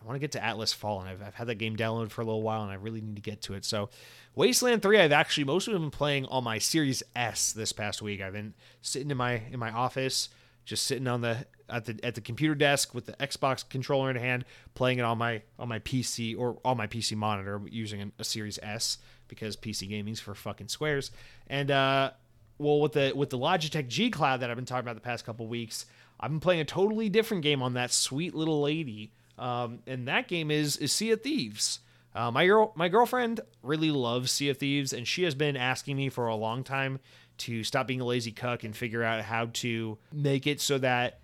want to get to Atlas Fallen. I've, I've had that game downloaded for a little while, and I really need to get to it. So Wasteland three, I've actually mostly been playing on my Series S this past week. I've been sitting in my in my office, just sitting on the at the at the computer desk with the Xbox controller in hand, playing it on my on my P C or on my P C monitor using a Series S because P C gaming's for fucking squares. And uh, well, with the with the Logitech G Cloud that I've been talking about the past couple weeks, I've been playing a totally different game on that sweet little lady. Um, and that game is is Sea of Thieves. Uh, my girl, my girlfriend really loves Sea of Thieves, and she has been asking me for a long time to stop being a lazy cuck and figure out how to make it so that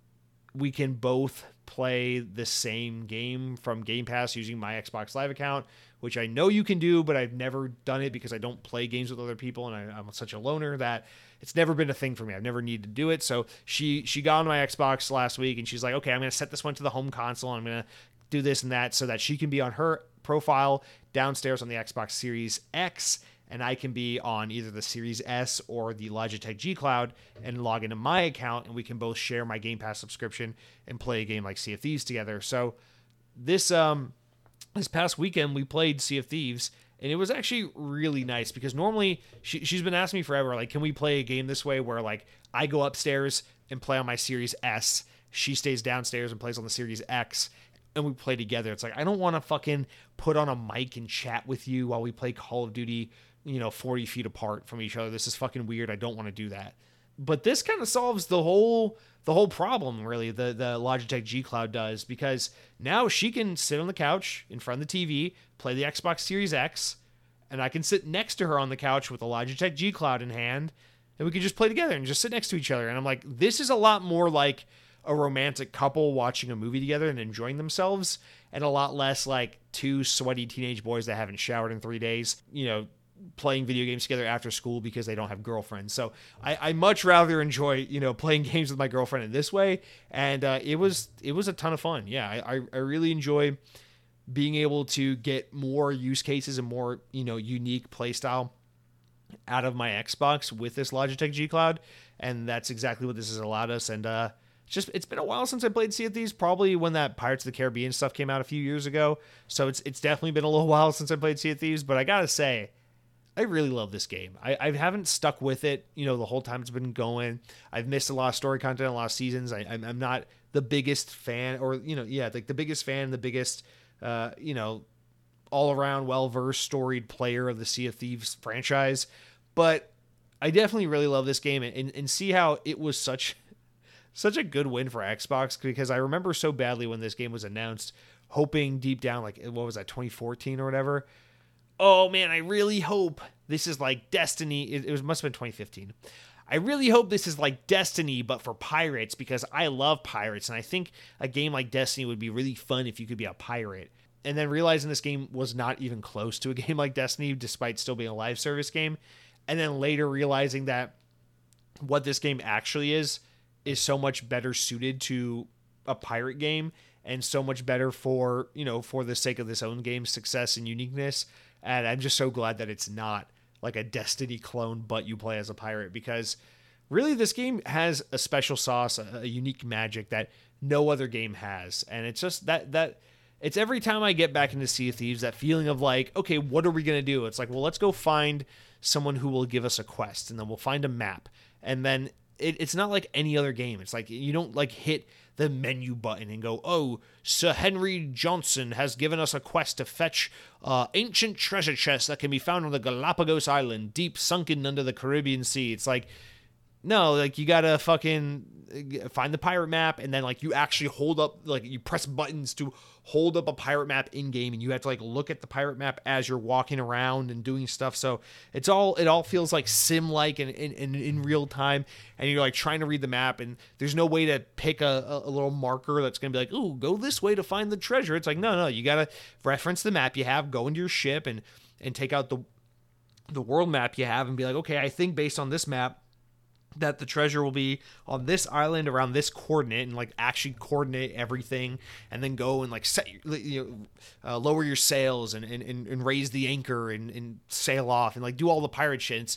we can both play the same game from Game Pass using my Xbox Live account, which I know you can do, but I've never done it because I don't play games with other people, and I, I'm such a loner that it's never been a thing for me. I've never needed to do it. So she she got on my Xbox last week, and she's like, okay, I'm going to set this one to the home console, and I'm going to do this and that so that she can be on her profile downstairs on the Xbox Series X, and I can be on either the Series S or the Logitech G Cloud and log into my account, and we can both share my Game Pass subscription and play a game like Sea of Thieves together. So this um this past weekend we played Sea of Thieves, and it was actually really nice because normally she, she's been asking me forever, like, can we play a game this way where like I go upstairs and play on my Series S, she stays downstairs and plays on the Series X, and we play together. It's like, I don't want to fucking put on a mic and chat with you while we play Call of Duty, you know, forty feet apart from each other. This is fucking weird. I don't want to do that. But this kind of solves the whole the whole problem, really, the, the Logitech G Cloud does, because now she can sit on the couch in front of the T V, play the Xbox Series X, and I can sit next to her on the couch with the Logitech G Cloud in hand, and we can just play together and just sit next to each other. And I'm like, this is a lot more like a romantic couple watching a movie together and enjoying themselves, and a lot less like two sweaty teenage boys that haven't showered in three days, you know, playing video games together after school because they don't have girlfriends. So I, I much rather enjoy, you know, playing games with my girlfriend in this way. And uh, it was it was a ton of fun. Yeah, I, I really enjoy being able to get more use cases and more, you know, unique play style out of my Xbox with this Logitech G Cloud. And that's exactly what this has allowed us. And uh, it's just, it's been a while since I played Sea of Thieves, probably when that Pirates of the Caribbean stuff came out a few years ago. So it's it's definitely been a little while since I played Sea of Thieves, but I gotta say, I really love this game. I, I haven't stuck with it, you know, the whole time it's been going. I've missed a lot of story content, a lot of seasons. I, I'm, I'm not the biggest fan, or, you know, yeah, like the biggest fan, the biggest, uh, you know, all-around well-versed, storied player of the Sea of Thieves franchise. But I definitely really love this game, and, and see how it was such such a good win for Xbox, because I remember so badly when this game was announced, hoping deep down, like, what was that, twenty fourteen or whatever? Oh man, I really hope this is like Destiny. It, it was must have been twenty fifteen. I really hope this is like Destiny, but for pirates, because I love pirates, and I think a game like Destiny would be really fun if you could be a pirate. And then realizing this game was not even close to a game like Destiny, despite still being a live service game. And then later realizing that what this game actually is, is so much better suited to a pirate game, and so much better for, you know, for the sake of this own game's success and uniqueness. And I'm just so glad that it's not like a Destiny clone, but you play as a pirate, because really this game has a special sauce, a, a unique magic that no other game has. And it's just that, that it's every time I get back into Sea of Thieves, that feeling of like, okay, what are we going to do? It's like, well, let's go find someone who will give us a quest, and then we'll find a map. And then it, it's not like any other game. It's like, you don't like hit the menu button and go, oh, Sir Henry Johnson has given us a quest to fetch uh, ancient treasure chests that can be found on the Galapagos Island, deep sunken under the Caribbean Sea. It's like, no, like, you gotta fucking find the pirate map, and then like you actually hold up, like you press buttons to hold up a pirate map in game, and you have to like look at the pirate map as you're walking around and doing stuff. So it's all, it all feels like sim like and in, in, in real time, and you're like trying to read the map, and there's no way to pick a, a little marker that's gonna be like, ooh, go this way to find the treasure. It's like, no, no, you gotta reference the map you have, go into your ship, and and take out the the world map you have, and be like, okay, I think based on this map that the treasure will be on this island around this coordinate, and like actually coordinate everything, and then go and like set, you know, uh, lower your sails and, and, and raise the anchor and, and sail off and like do all the pirate shit. It's,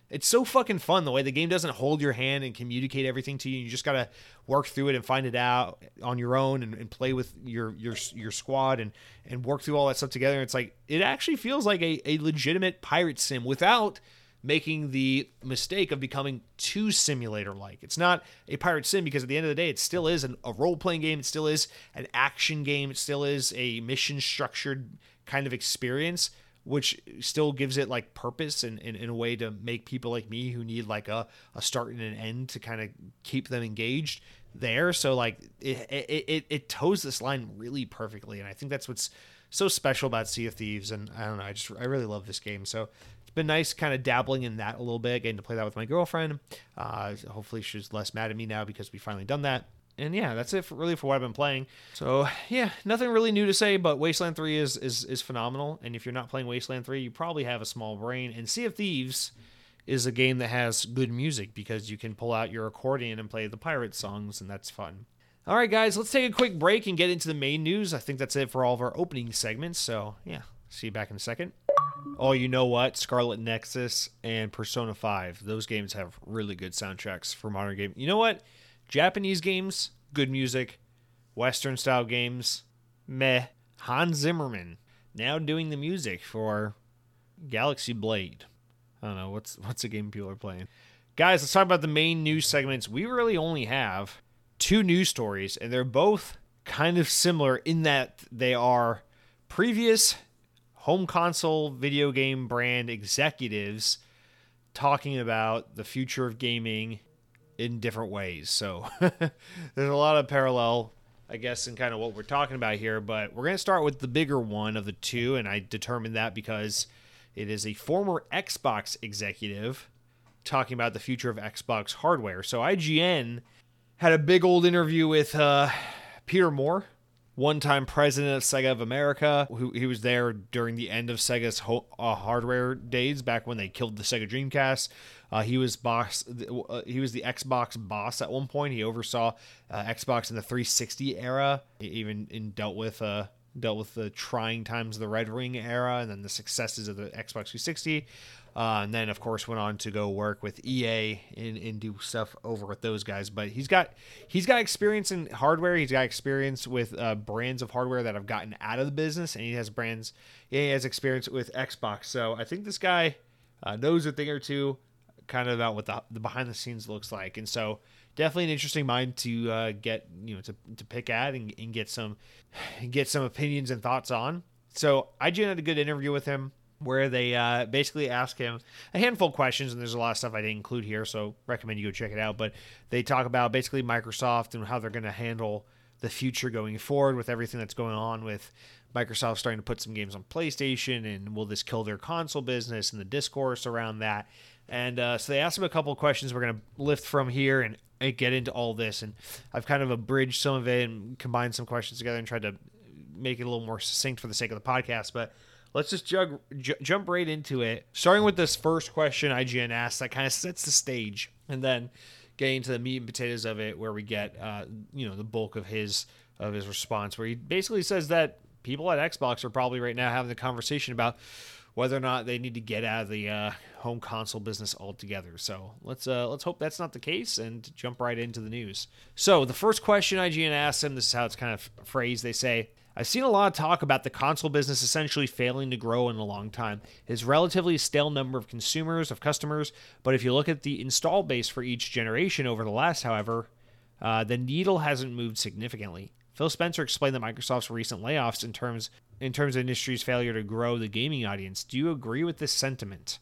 It's so fucking fun the way the game doesn't hold your hand and communicate everything to you. You just gotta work through it and find it out on your own and, and play with your your your squad and and work through all that stuff together. It's like it actually feels like a, a legitimate pirate sim without making the mistake of becoming too simulator-like. It's not a pirate sim because at the end of the day, it still is an, a role-playing game. It still is an action game. It still is a mission-structured kind of experience, which still gives it like purpose and in a way to make people like me who need like a, a start and an end to kind of keep them engaged there. So like it, it, it, it toes this line really perfectly. And I think that's what's so special about Sea of Thieves. And I don't know, I just, I really love this game. So it's been nice kind of dabbling in that a little bit, getting to play that with my girlfriend. Uh, hopefully she's less mad at me now because we finally done that. And yeah, that's it for, really for what I've been playing. So yeah, nothing really new to say, but Wasteland three is, is is phenomenal. And if you're not playing Wasteland three, you probably have a small brain. And Sea of Thieves is a game that has good music because you can pull out your accordion and play the pirate songs, and that's fun. All right, guys, let's take a quick break and get into the main news. I think that's it for all of our opening segments. So yeah, see you back in a second. Oh, you know what? Scarlet Nexus and Persona five. Those games have really good soundtracks for modern games. You know what? Japanese games, good music. Western style games, meh. Hans Zimmerman now doing the music for Galaxy Blade. I don't know, what's what's the game people are playing? Guys, let's talk about the main news segments. We really only have two news stories, and they're both kind of similar in that they are previous home console video game brand executives talking about the future of gaming in different ways. So there's a lot of parallel, I guess, in kind of what we're talking about here, but we're going to start with the bigger one of the two, and I determined that because it is a former Xbox executive talking about the future of Xbox hardware. So I G N had a big old interview with uh, Peter Moore, one-time president of Sega of America, who he was there during the end of Sega's ho- uh, hardware days, back when they killed the Sega Dreamcast. Uh, he was boss. Uh, he was the Xbox boss at one point. He oversaw uh, Xbox in the three sixty era. He even in dealt with uh, dealt with the trying times of the Red Ring era, and then the successes of the Xbox three sixty. Uh, and then, of course, went on to go work with E A and, and do stuff over with those guys. But he's got he's got experience in hardware. He's got experience with uh, brands of hardware that have gotten out of the business, and he has brands. He has experience with Xbox. So I think this guy uh, knows a thing or two, kind of about what the, the behind the scenes looks like. And so definitely an interesting mind to uh, get you know to to pick at and, and get some get some opinions and thoughts on. So I G N had a good interview with him, where they uh, basically ask him a handful of questions, and there's a lot of stuff I didn't include here, so recommend you go check it out. But they talk about basically Microsoft and how they're going to handle the future going forward with everything that's going on with Microsoft starting to put some games on PlayStation, and will this kill their console business and the discourse around that. And uh, so they asked him a couple of questions we're going to lift from here and, and get into all this. And I've kind of abridged some of it and combined some questions together and tried to make it a little more succinct for the sake of the podcast. But let's just jug, j- jump right into it. Starting with this first question I G N asked that kind of sets the stage, and then getting into the meat and potatoes of it, where we get uh, you know the bulk of his of his response, where he basically says that people at Xbox are probably right now having the conversation about whether or not they need to get out of the uh, home console business altogether. So let's uh, let's hope that's not the case and jump right into the news. So the first question I G N asks him, this is how it's kind of phrased. They say, I've seen a lot of talk about the console business essentially failing to grow in a long time. It's relatively stale number of consumers, of customers, but if you look at the install base for each generation over the last, however, uh, the needle hasn't moved significantly. Phil Spencer explained that Microsoft's recent layoffs in terms in terms of industry's failure to grow the gaming audience. Do you agree with this sentiment?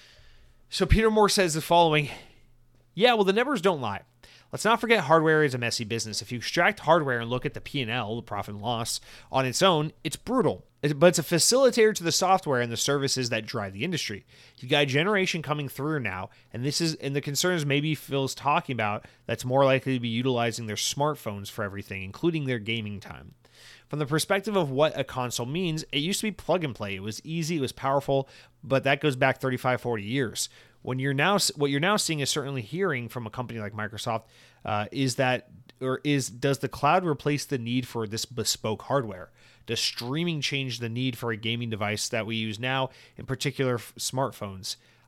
So Peter Moore says the following. Yeah, well, the numbers don't lie. Let's not forget hardware is a messy business. If you extract hardware and look at the P and L, the profit and loss, on its own, it's brutal. But it's a facilitator to the software and the services that drive the industry. You've got a generation coming through now, and this is and the concerns maybe Phil's talking about that's more likely to be utilizing their smartphones for everything, including their gaming time. From the perspective of what a console means, it used to be plug and play. It was easy, it was powerful, but that goes back thirty-five, forty years. When you're now, what you're now seeing is certainly hearing from a company like Microsoft uh, is that, or is, does the cloud replace the need for this bespoke hardware? Does streaming change the need for a gaming device that we use now, in particular f- smartphones?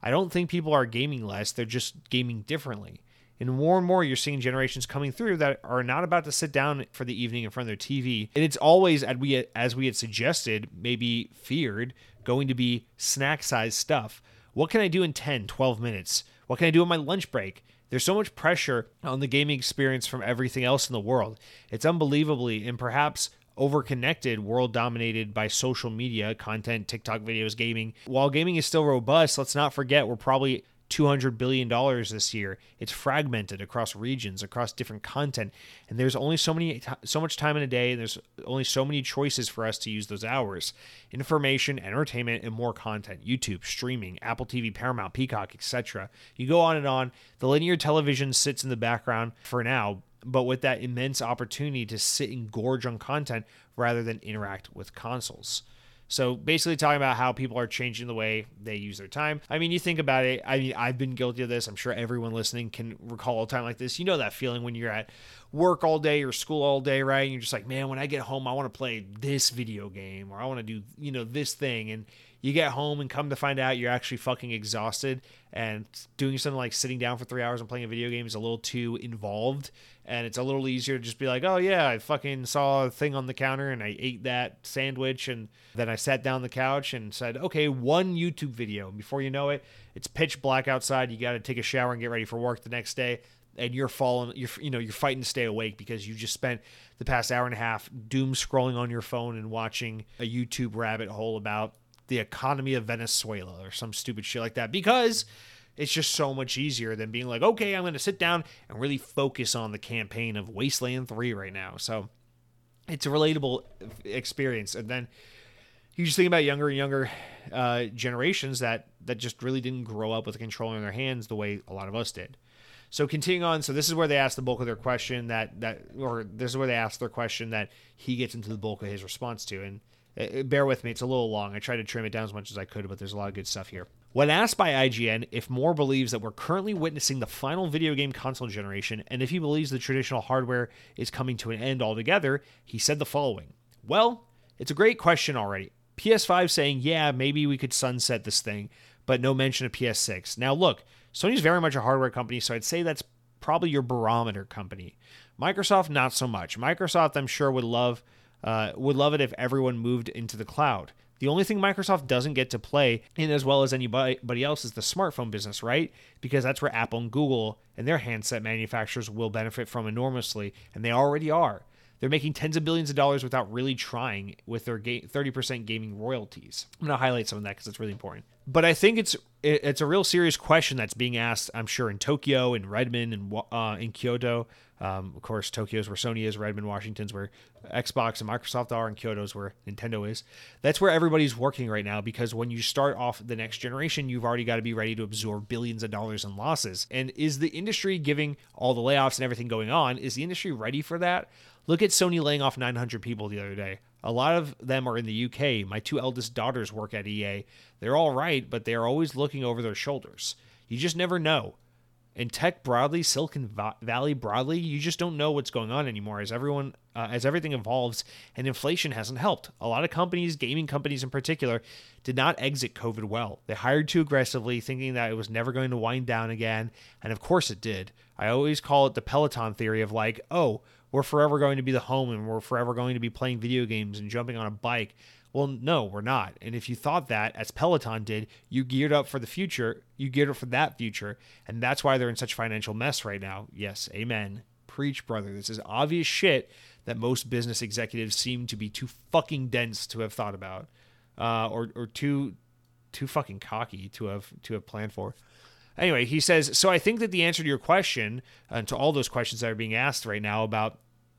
I don't think people are gaming less. They're just gaming differently. And more and more, you're seeing generations coming through that are not about to sit down for the evening in front of their T V. And it's always, as we, as we had suggested, maybe feared, going to be snack-sized stuff. What can I do in ten, twelve minutes? What can I do on my lunch break? There's so much pressure on the gaming experience from everything else in the world. It's unbelievably and perhaps overconnected world dominated by social media, content, TikTok videos, gaming. While gaming is still robust, let's not forget we're probably two hundred billion dollars this year. It's fragmented across regions, across different content, and there's only so many, so much time in a day, and there's only so many choices for us to use those hours. Information, entertainment, and more content. YouTube, streaming, Apple T V, Paramount, Peacock, et cetera. You go on and on. The linear television sits in the background for now, but with that immense opportunity to sit and gorge on content rather than interact with consoles. So basically talking about how people are changing the way they use their time. I mean, you think about it. I mean, I've been guilty of this. I'm sure everyone listening can recall a time like this. You know that feeling when you're at work all day or school all day, right? And you're just like, man, when I get home, I want to play this video game or I want to do, you know, this thing. And you get home and come to find out you're actually fucking exhausted, and doing something like sitting down for three hours and playing a video game is a little too involved. And it's a little easier to just be like, oh yeah, I fucking saw a thing on the counter and I ate that sandwich, and then I sat down on the couch and said, okay, one YouTube video. And before you know it, it's pitch black outside. You got to take a shower and get ready for work the next day. And you're falling, you're, you know, you're fighting to stay awake because you just spent the past hour and a half doom scrolling on your phone and watching a YouTube rabbit hole about the economy of Venezuela or some stupid shit like that, because it's just so much easier than being like, okay, I'm going to sit down and really focus on the campaign of Wasteland three right now. So it's a relatable experience. And then you just think about younger and younger uh, generations that, that just really didn't grow up with a controller in their hands the way a lot of us did. So continuing on, so this is where they ask the bulk of their question that, that, or this is where they ask their question that he gets into the bulk of his response to. And uh, bear with me, it's a little long. I tried to trim it down as much as I could, but there's a lot of good stuff here. When asked by I G N if Moore believes that we're currently witnessing the final video game console generation, and if he believes the traditional hardware is coming to an end altogether, he said the following. Well, it's a great question already. P S five saying, yeah, maybe we could sunset this thing, but no mention of P S six. Now look, Sony's very much a hardware company, so I'd say that's probably your barometer company. Microsoft, not so much. Microsoft, I'm sure, would love uh, would love it if everyone moved into the cloud. The only thing Microsoft doesn't get to play in as well as anybody else is the smartphone business, right? Because that's where Apple and Google and their handset manufacturers will benefit from enormously, and they already are. They're making tens of billions of dollars without really trying with their thirty percent gaming royalties. I'm going to highlight some of that because it's really important. But I think it's it's a real serious question that's being asked, I'm sure, in Tokyo, in Redmond, and uh, in Kyoto. Um, of course, Tokyo's where Sony is, Redmond, Washington's where Xbox and Microsoft are, and Kyoto's where Nintendo is. That's where everybody's working right now, because when you start off the next generation, you've already got to be ready to absorb billions of dollars in losses. And is the industry, giving all the layoffs and everything going on, is the industry ready for that? Look at Sony laying off nine hundred people the other day. A lot of them are in the U K. My two eldest daughters work at E A. They're all right, but they're always looking over their shoulders. You just never know. In tech broadly, Silicon Valley broadly, you just don't know what's going on anymore as everyone, uh, as everything evolves, and inflation hasn't helped. A lot of companies, gaming companies in particular, did not exit COVID well. They hired too aggressively, thinking that it was never going to wind down again, and of course it did. I always call it the Peloton theory of like, oh, we're forever going to be the home and we're forever going to be playing video games and jumping on a bike. Well, no, we're not. And if you thought that, as Peloton did, you geared up for the future, you geared up for that future, and that's why they're in such financial mess right now. Yes, amen. Preach, brother. This is obvious shit that most business executives seem to be too fucking dense to have thought about, uh, or or too too fucking cocky to have to have planned for. Anyway, he says, so I think that the answer to your question, and to all those questions that are being asked right now about,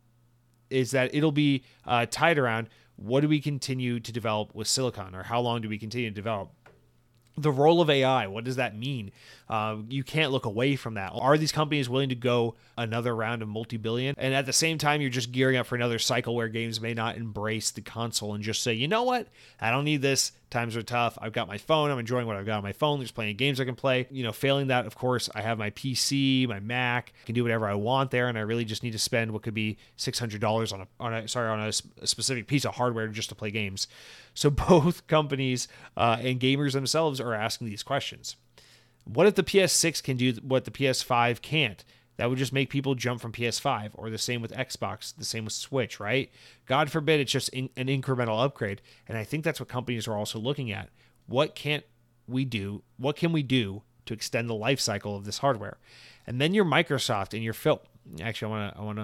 is that it'll be uh, tied around, what do we continue to develop with Silicon, or how long do we continue to develop? The role of A I, what does that mean? Uh, you can't look away from that. Are these companies willing to go another round of multi-billion? And at the same time, you're just gearing up for another cycle where games may not embrace the console and just say, you know what? I don't need this. Times are tough. I've got my phone. I'm enjoying what I've got on my phone. There's plenty of games I can play. You know, failing that, of course, I have my P C, my Mac. I can do whatever I want there, and I really just need to spend what could be six hundred dollars on a, on a sorry on a, a specific piece of hardware just to play games. So both companies uh, and gamers themselves are asking these questions. What if the P S six can do what the P S five can't? That would just make people jump from P S five, or the same with Xbox, the same with Switch, right? God forbid it's just in, an incremental upgrade. And I think that's what companies are also looking at. What can't we do? What can we do to extend the life cycle of this hardware? And then your Microsoft and your Phil. Actually, I want to I want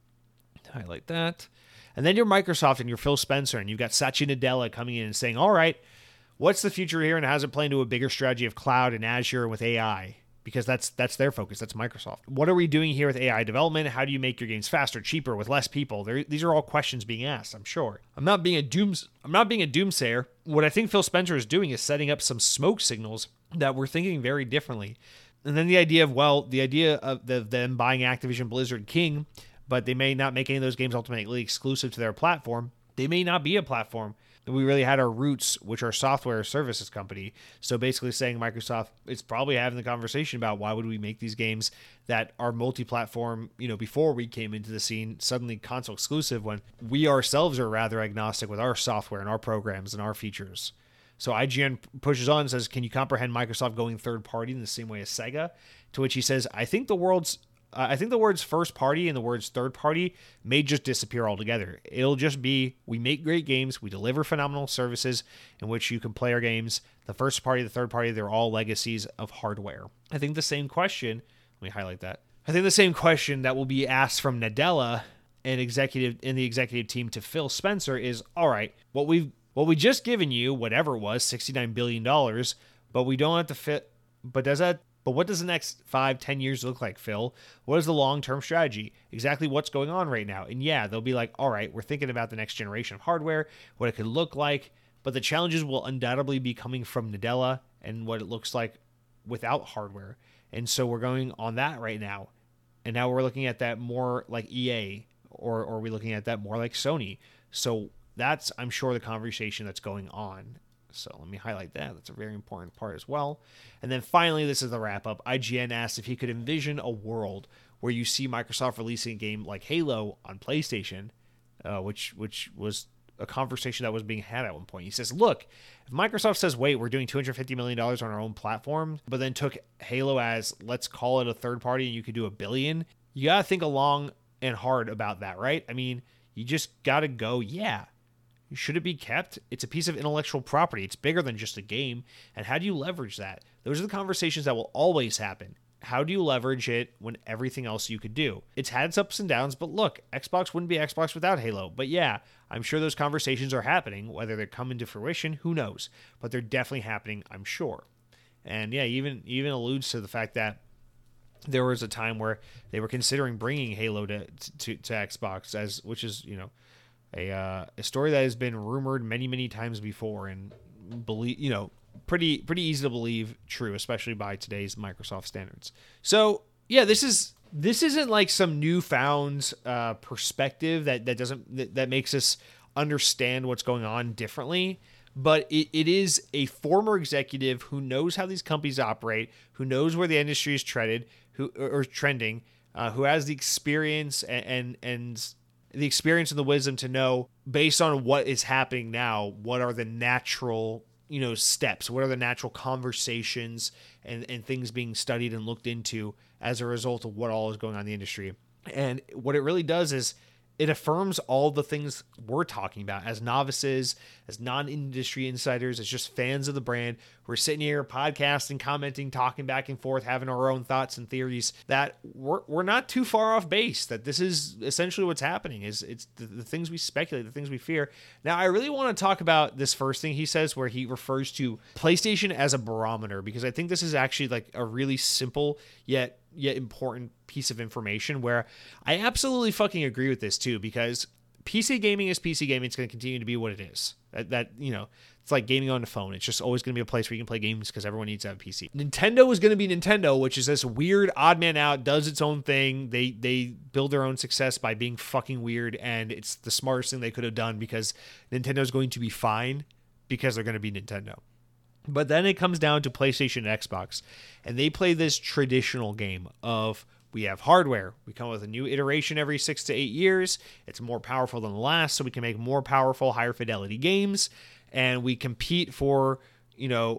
to highlight that. And then your Microsoft and your Phil Spencer, and you've got Satya Nadella coming in and saying, all right, what's the future here, and how's it play into a bigger strategy of cloud and Azure with A I? Because that's that's their focus. That's Microsoft. What are we doing here with A I development? How do you make your games faster, cheaper, with less people? They're, these are all questions being asked, I'm sure. I'm not being a dooms I'm not being a doomsayer. What I think Phil Spencer is doing is setting up some smoke signals that we're thinking very differently. And then the idea of, well, the idea of the, them buying Activision Blizzard King, but they may not make any of those games ultimately exclusive to their platform. They may not be a platform. We really had our roots, which are software services company. So basically saying Microsoft is probably having the conversation about why would we make these games that are multi-platform, you know, before we came into the scene, suddenly console exclusive, when we ourselves are rather agnostic with our software and our programs and our features. So I G N pushes on and says, can you comprehend Microsoft going third party in the same way as Sega? To which he says, I think the world's Uh, I think the words first party and the words third party may just disappear altogether. It'll just be, we make great games, we deliver phenomenal services in which you can play our games. The first party, the third party, they're all legacies of hardware. I think the same question, let me highlight that. I think the same question that will be asked from Nadella and executive in the executive team to Phil Spencer is, all right, what we've what we just given you, whatever it was, sixty-nine billion dollars, but we don't have to fit, but does that But what does the next five, ten years look like, Phil? What is the long-term strategy? Exactly what's going on right now? And yeah, they'll be like, all right, we're thinking about the next generation of hardware, what it could look like, but the challenges will undoubtedly be coming from Nadella and what it looks like without hardware. And so we're going on that right now. And now we're looking at that more like E A, or, or are we looking at that more like Sony? So that's, I'm sure, the conversation that's going on. So let me highlight that. That's a very important part as well. And then finally, this is the wrap up. I G N asked if he could envision a world where you see Microsoft releasing a game like Halo on PlayStation, uh, which which was a conversation that was being had at one point. He says, look, if Microsoft says, wait, we're doing two hundred fifty million dollars on our own platform, but then took Halo as, let's call it a third party and you could do a billion, you got to think long and hard about that, right? I mean, you just got to go, yeah. Should it be kept? It's a piece of intellectual property. It's bigger than just a game. And how do you leverage that? Those are the conversations that will always happen. How do you leverage it when everything else you could do? It's had its ups and downs, but look, Xbox wouldn't be Xbox without Halo. But yeah, I'm sure those conversations are happening. Whether they're coming to fruition, who knows? But they're definitely happening, I'm sure. And yeah, even even alludes to the fact that there was a time where they were considering bringing Halo to to, to Xbox, as which is, you know, A, uh, a story that has been rumored many, many times before, and believe, you know, pretty pretty easy to believe true, especially by today's Microsoft standards. So yeah, this is this isn't like some newfound uh, perspective that that doesn't that, that makes us understand what's going on differently. But it, it is a former executive who knows how these companies operate, who knows where the industry is treaded, who or trending, uh, who has the experience and and. and the experience and the wisdom to know, based on what is happening now, what are the natural, you know, steps, what are the natural conversations and, and things being studied and looked into as a result of what all is going on in the industry. And what it really does is it affirms all the things we're talking about as novices, as non-industry insiders, as just fans of the brand. We're sitting here podcasting, commenting, talking back and forth, having our own thoughts and theories, that we're, we're not too far off base, that this is essentially what's happening. Is It's the, the things we speculate, the things we fear. Now, I really want to talk about this first thing he says, where he refers to PlayStation as a barometer, because I think this is actually like a really simple yet yet important piece of information, where I absolutely fucking agree with this too, because P C gaming is P C gaming. It's going to continue to be what it is. That, that, you know, it's like gaming on the phone. It's just always going to be a place where you can play games because everyone needs to have a P C. Nintendo is going to be Nintendo, which is this weird odd man out, does its own thing. They they build their own success by being fucking weird, and it's the smartest thing they could have done, because Nintendo's going to be fine because they're going to be Nintendo. But then it comes down to PlayStation and Xbox, and they play this traditional game of, we have hardware, we come with a new iteration every six to eight years, it's more powerful than the last, so we can make more powerful, higher fidelity games, and we compete for, you know,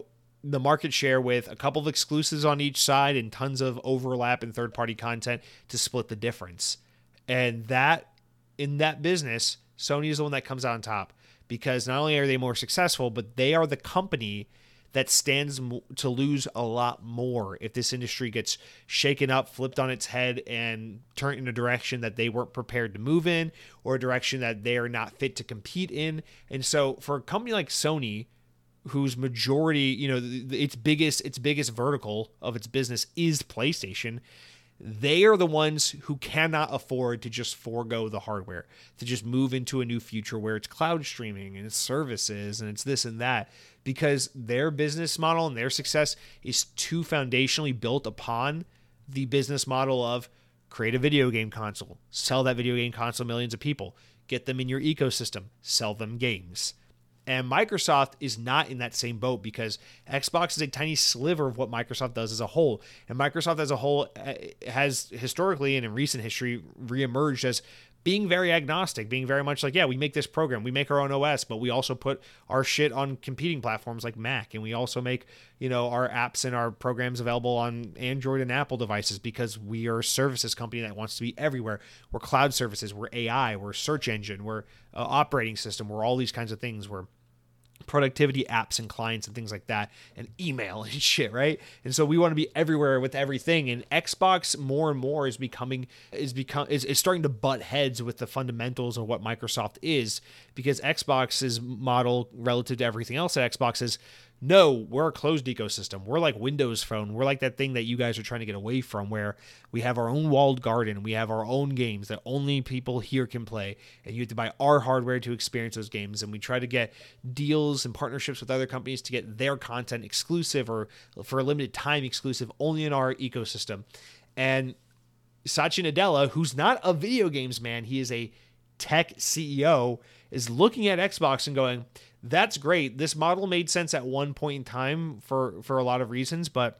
the market share with a couple of exclusives on each side and tons of overlap in third-party content to split the difference. And that, in that business, Sony is the one that comes out on top, because not only are they more successful, but they are the company that stands to lose a lot more if this industry gets shaken up, flipped on its head, and turned in a direction that they weren't prepared to move in, or a direction that they are not fit to compete in. And so for a company like Sony, whose majority, you know, its biggest its biggest vertical of its business is PlayStation, they are the ones who cannot afford to just forego the hardware, to just move into a new future where it's cloud streaming and it's services and it's this and that, because their business model and their success is too foundationally built upon the business model of create a video game console, sell that video game console to millions of people, get them in your ecosystem, sell them games. And Microsoft is not in that same boat, because Xbox is a tiny sliver of what Microsoft does as a whole. And Microsoft as a whole has historically and in recent history reemerged as being very agnostic, being very much like, yeah, we make this program, we make our own O S, but we also put our shit on competing platforms like Mac. And we also make, you know, our apps and our programs available on Android and Apple devices, because we are a services company that wants to be everywhere. We're cloud services, we're A I, we're search engine, we're uh, operating system, we're all these kinds of things. We're productivity apps and clients and things like that, and email and shit, right? And so we want to be everywhere with everything. And Xbox more and more is becoming is become is, is starting to butt heads with the fundamentals of what Microsoft is, because Xbox's model relative to everything else at Xbox is, no, we're a closed ecosystem. We're like Windows Phone. We're like that thing that you guys are trying to get away from, where we have our own walled garden. We have our own games that only people here can play, and you have to buy our hardware to experience those games. And we try to get deals and partnerships with other companies to get their content exclusive, or for a limited time exclusive, only in our ecosystem. And Satya Nadella, who's not a video games man, he is a tech C E O, is looking at Xbox and going, that's great. This model made sense at one point in time for, for a lot of reasons, but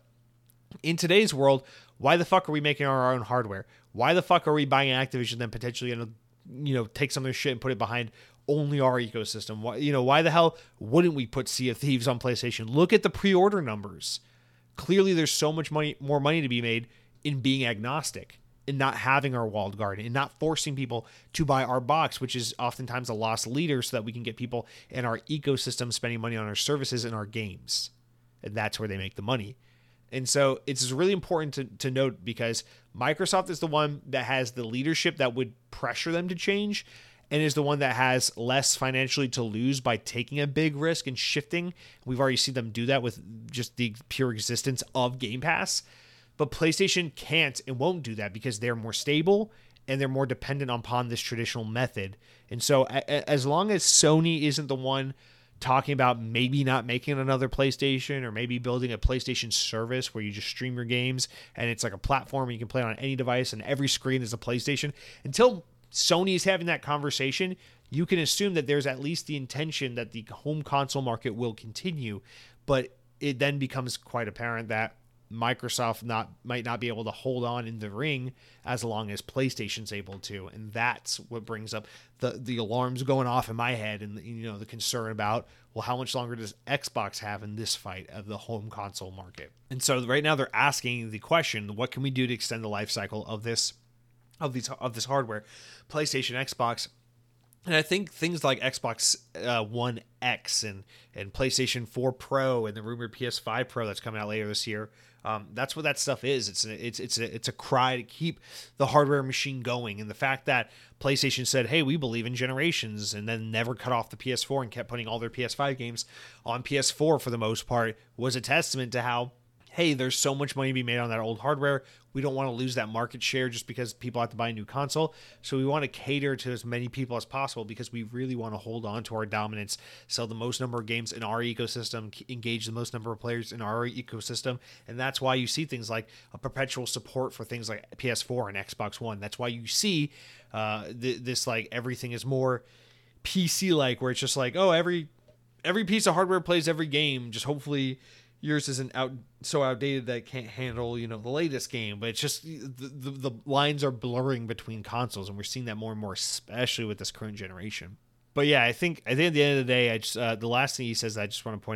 in today's world, why the fuck are we making our own hardware? Why the fuck are we buying Activision, then potentially gonna, you know, take some of their shit and put it behind only our ecosystem? Why, you know, why the hell wouldn't we put Sea of Thieves on PlayStation? Look at the pre-order numbers. Clearly, there's so much money, more money to be made in being agnostic, in not having our walled garden, and not forcing people to buy our box, which is oftentimes a lost leader, so that we can get people in our ecosystem spending money on our services and our games. And that's where they make the money. And so it's really important to, to note, because Microsoft is the one that has the leadership that would pressure them to change, and is the one that has less financially to lose by taking a big risk and shifting. We've already seen them do that with just the pure existence of Game Pass. But PlayStation can't and won't do that, because they're more stable and they're more dependent upon this traditional method. And so a- as long as Sony isn't the one talking about maybe not making another PlayStation, or maybe building a PlayStation service where you just stream your games and it's like a platform you can play on any device and every screen is a PlayStation, until Sony is having that conversation, you can assume that there's at least the intention that the home console market will continue. But it then becomes quite apparent that Microsoft not might not be able to hold on in the ring as long as PlayStation's able to, and that's what brings up the the alarms going off in my head, and you know the concern about, well, how much longer does Xbox have in this fight of the home console market? And so right now they're asking the question, what can we do to extend the life cycle of this of these of this hardware, PlayStation, Xbox? And I think things like Xbox uh, One X and and PlayStation four Pro and the rumored P S five Pro that's coming out later this year, um, that's what that stuff is. It's a, it's it's a, it's a cry to keep the hardware machine going. And the fact that PlayStation said, hey, we believe in generations, and then never cut off the P S four and kept putting all their P S five games on P S four for the most part, was a testament to how, hey, there's so much money to be made on that old hardware. We don't want to lose that market share just because people have to buy a new console. So we want to cater to as many people as possible, because we really want to hold on to our dominance, sell the most number of games in our ecosystem, engage the most number of players in our ecosystem. And that's why you see things like a perpetual support for things like P S four and Xbox One. That's why you see uh, th- this, like, everything is more P C-like, where it's just like, oh, every every piece of hardware plays every game. Just hopefully yours isn't out so outdated that it can't handle, you know, the latest game. But it's just the, the the lines are blurring between consoles, and we're seeing that more and more, especially with this current generation. But yeah, I think I think at the end of the day, I just uh, the last thing he says that I just want to point out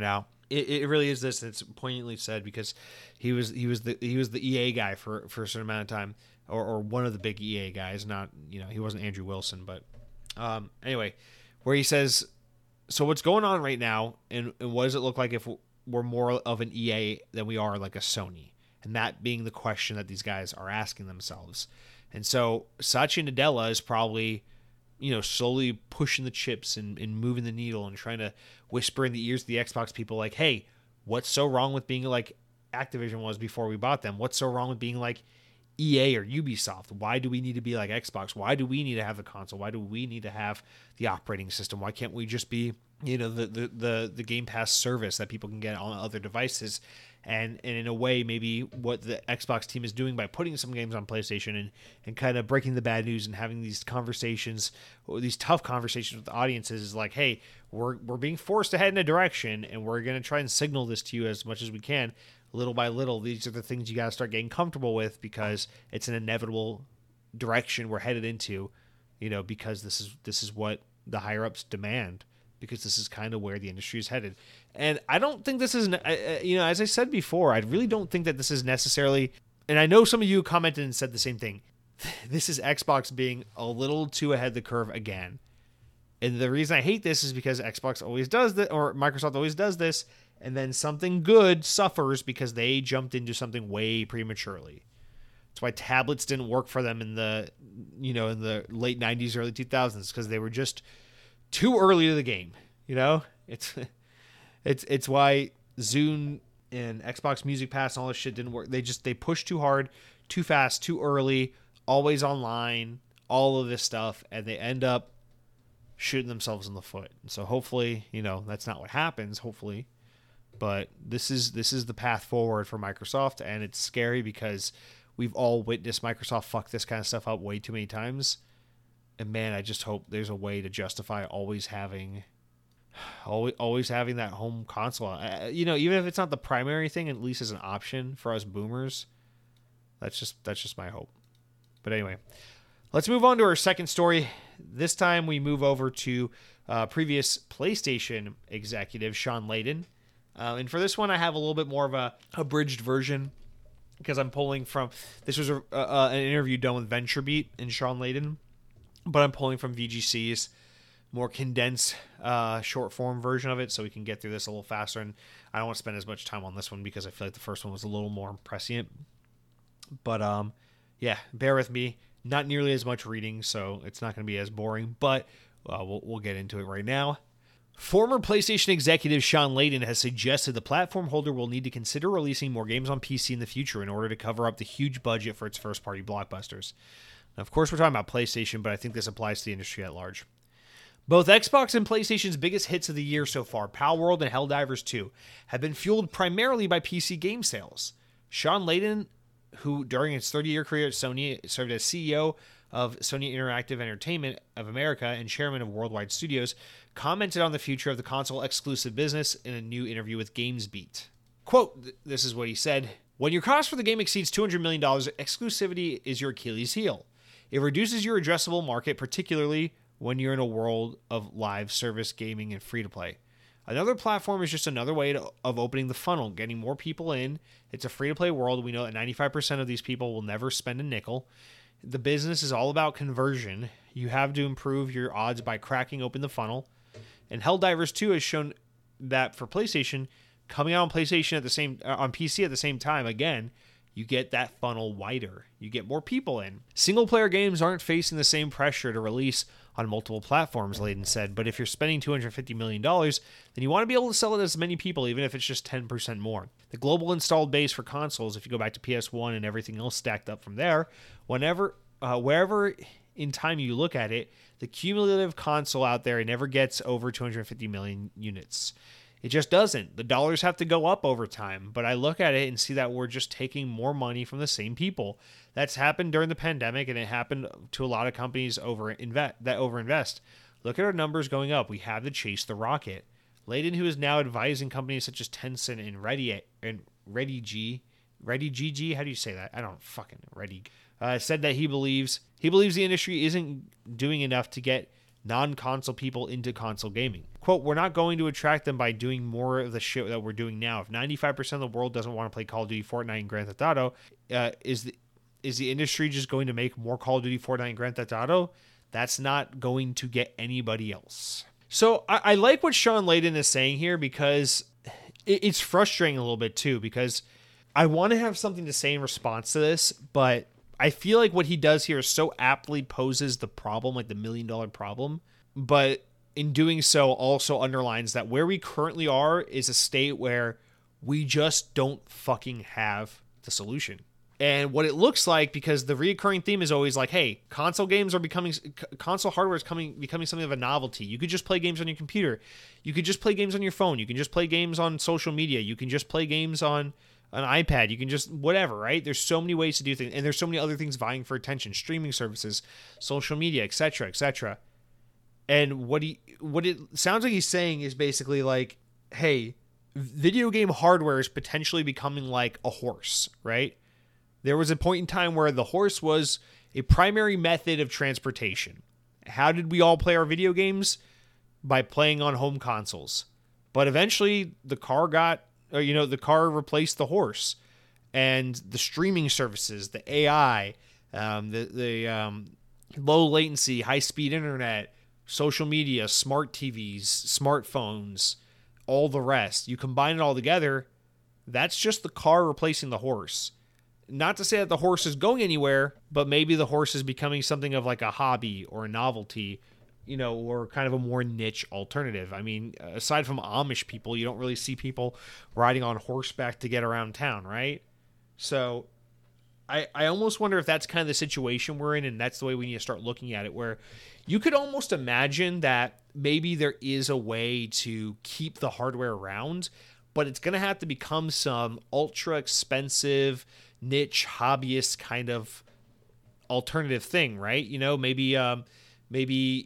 It, it really is this. It's poignantly said because he was he was the he was the E A guy for, for a certain amount of time, or, or one of the big E A guys. Not you know he wasn't Andrew Wilson, but um, anyway, where he says, so what's going on right now, and, and what does it look like if we're more of an E A than we are like a Sony, and that being the question that these guys are asking themselves. And so Satya Nadella is probably, you know, slowly pushing the chips and, and moving the needle and trying to whisper in the ears of the Xbox people like, hey, what's so wrong with being like Activision was before we bought them? What's so wrong with being like E A or Ubisoft? Why do we need to be like Xbox? Why do we need to have the console? Why do we need to have the operating system? Why can't we just be, you know, the the the, the Game Pass service that people can get on other devices? And, and in a way, maybe what the Xbox team is doing by putting some games on PlayStation and, and kind of breaking the bad news and having these conversations, or these tough conversations with audiences is like, hey, we're we're being forced to head in a direction, and we're going to try and signal this to you as much as we can, little by little. These are the things you got to start getting comfortable with because it's an inevitable direction we're headed into, you know, because this is this is what the higher ups demand, because this is kind of where the industry is headed. And I don't think this is, you know, as I said before, I really don't think that this is necessarily, and I know some of you commented and said the same thing, this is Xbox being a little too ahead of the curve again. And the reason I hate this is because Xbox always does this, or Microsoft always does this, and then something good suffers because they jumped into something way prematurely. That's why tablets didn't work for them in the, you know, in the late nineties, early two thousands, because they were just too early to the game. You know, it's it's it's why Zune and Xbox Music Pass and all this shit didn't work. They just they pushed too hard, too fast, too early, always online, all of this stuff, and they end up shooting themselves in the foot. And so hopefully, you know, that's not what happens. Hopefully, but this is this is the path forward for Microsoft, and it's scary because we've all witnessed Microsoft fuck this kind of stuff up way too many times. And man, I just hope there's a way to justify always having, always, always having that home console. Uh, you know, even if it's not the primary thing, at least as an option for us boomers. That's just that's just my hope. But anyway, let's move on to our second story. This time we move over to uh, previous PlayStation executive Sean Layden, uh, and for this one I have a little bit more of a abridged version because I'm pulling from. This was a, uh, an interview done with VentureBeat and Sean Layden. But I'm pulling from V G C's more condensed uh, short form version of it so we can get through this a little faster. And I don't want to spend as much time on this one because I feel like the first one was a little more prescient. But um, yeah, bear with me. Not nearly as much reading, so it's not going to be as boring. But uh, we'll, we'll get into it right now. Former PlayStation executive Sean Layden has suggested the platform holder will need to consider releasing more games on P C in the future in order to cover up the huge budget for its first-party blockbusters. Now, of course, we're talking about PlayStation, but I think this applies to the industry at large. Both Xbox and PlayStation's biggest hits of the year so far, Palworld and Helldivers two, have been fueled primarily by P C game sales. Sean Layden, who during his thirty-year career at Sony served as C E O of Sony Interactive Entertainment of America and chairman of Worldwide Studios, commented on the future of the console-exclusive business in a new interview with GamesBeat. Quote, this is what he said, "When your cost for the game exceeds two hundred million dollars, exclusivity is your Achilles heel. It reduces your addressable market, particularly when you're in a world of live service gaming and free-to-play. Another platform is just another way to, of opening the funnel, getting more people in. It's a free-to-play world. We know that ninety-five percent of these people will never spend a nickel. The business is all about conversion. You have to improve your odds by cracking open the funnel. And Helldivers two has shown that for PlayStation, coming out on PlayStation at the same uh, on P C at the same time, again, you get that funnel wider. You get more people in. Single-player games aren't facing the same pressure to release on multiple platforms," Layden said, "but if you're spending two hundred fifty million dollars, then you want to be able to sell it to as many people, even if it's just ten percent more. The global installed base for consoles, if you go back to P S one and everything else stacked up from there, whenever, uh, wherever in time you look at it, the cumulative console out there, it never gets over two hundred fifty million units. It just doesn't. The dollars have to go up over time, but I look at it and see that we're just taking more money from the same people. That's happened during the pandemic, and it happened to a lot of companies over invest that overinvest. Look at our numbers going up. We have to chase the rocket." Layden, who is now advising companies such as Tencent and Ready and ReadyG, ReadyGG, how do you say that? I don't fucking Ready. Uh, said that he believes he believes the industry isn't doing enough to get non-console people into console gaming. Quote, we're not going to attract them by doing more of the shit that we're doing now. If ninety-five percent of the world doesn't want to play Call of Duty, Fortnite, and Grand Theft Auto, uh, is the is the industry just going to make more Call of Duty, Fortnite, and Grand Theft Auto? That's not going to get anybody else. So I, I like what Shawn Layden is saying here, because it, it's frustrating a little bit too, because I want to have something to say in response to this, but I feel like what he does here so aptly poses the problem, like the million dollar problem, but in doing so also underlines that where we currently are is a state where we just don't fucking have the solution. And what it looks like, because the reoccurring theme is always like, hey, console games are becoming, console hardware is coming, becoming something of a novelty. You could just play games on your computer. You could just play games on your phone. You can just play games on social media. You can just play games on an iPad. You can just, whatever, right? There's so many ways to do things. And there's so many other things vying for attention, streaming services, social media, et cetera, et cetera. And what he, what it sounds like he's saying is basically like, hey, video game hardware is potentially becoming like a horse, right? There was a point in time where the horse was a primary method of transportation. How did we all play our video games? By playing on home consoles. But eventually the car got, or, you know, the car replaced the horse. And the streaming services, the A I, um, the, the um, low latency, high speed internet, social media, smart T Vs, smartphones, all the rest. You combine it all together, that's just the car replacing the horse. Not to say that the horse is going anywhere, but maybe the horse is becoming something of like a hobby or a novelty, you know, or kind of a more niche alternative. I mean, aside from Amish people, you don't really see people riding on horseback to get around town, right? So I, I almost wonder if that's kind of the situation we're in, and that's the way we need to start looking at it, where you could almost imagine that maybe there is a way to keep the hardware around, but it's going to have to become some ultra expensive niche hobbyist kind of alternative thing, right? You know, maybe um, maybe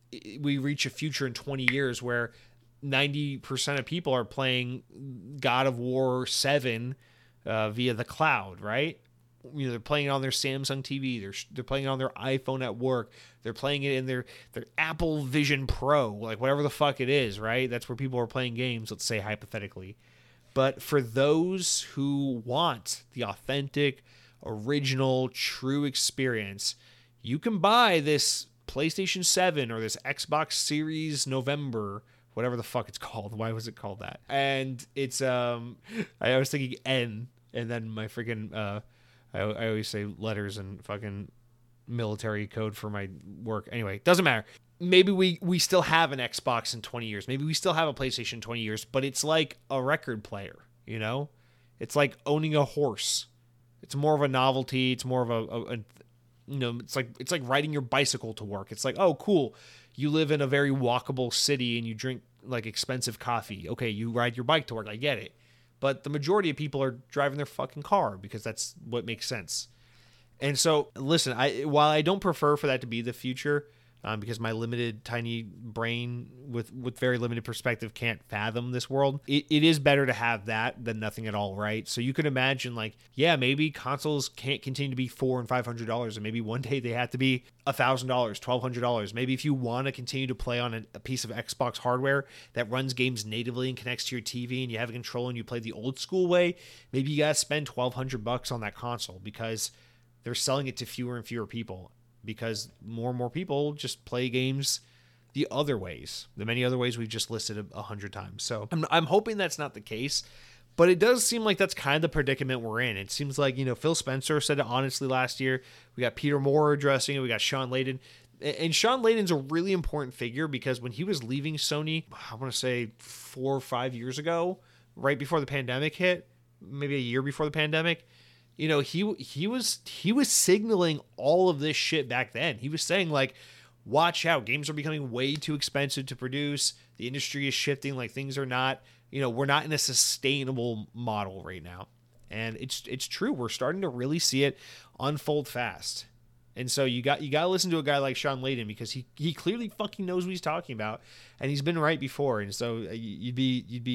we reach a future in twenty years where ninety percent of people are playing God of War seven uh, via the cloud, right? You know, they're playing it on their Samsung T V. They're they're playing it on their iPhone at work. They're playing it in their, their Apple Vision Pro, like whatever the fuck it is, right? That's where people are playing games, let's say hypothetically. But for those who want the authentic, original, true experience, you can buy this PlayStation seven or this Xbox Series November, whatever the fuck it's called. Why was it called that? And it's, um, I was thinking N, and then my freaking, uh, I, I always say letters and fucking military code for my work. Anyway, doesn't matter. Maybe we, we still have an Xbox in twenty years. Maybe we still have a PlayStation in twenty years, but it's like a record player, you know? It's like owning a horse. It's more of a novelty. It's more of a, a, a you know, it's like it's like riding your bicycle to work. It's like, oh, cool. You live in a very walkable city and you drink like expensive coffee. Okay, you ride your bike to work. I get it. But the majority of people are driving their fucking car because that's what makes sense. And so, listen, I while I don't prefer for that to be the future, um, because my limited, tiny brain with, with very limited perspective can't fathom this world, it, it is better to have that than nothing at all, right? So you can imagine, like, yeah, maybe consoles can't continue to be four and five hundred dollars, and maybe one day they have to be a thousand dollars, twelve hundred dollars. Maybe if you want to continue to play on a, a piece of Xbox hardware that runs games natively and connects to your T V, and you have a controller and you play the old school way, maybe you gotta spend twelve hundred bucks on that console because they're selling it to fewer and fewer people, because more and more people just play games the other ways, the many other ways we've just listed a, a hundred times. So I'm, I'm hoping that's not the case, but it does seem like that's kind of the predicament we're in. It seems like, you know, Phil Spencer said it honestly last year. We got Peter Moore addressing it. We got Shawn Layden. And Shawn Layden's a really important figure because when he was leaving Sony, I want to say four or five years ago, right before the pandemic hit, maybe a year before the pandemic, you know, he he was he was signaling all of this shit back then. He was saying, like, watch out, games are becoming way too expensive to produce. The industry is shifting, like things are not, you know, we're not in a sustainable model right now. And it's it's true. We're starting to really see it unfold fast. And so you got you got to listen to a guy like Shawn Layden because he he clearly fucking knows what he's talking about, and he's been right before. And so you'd be you'd be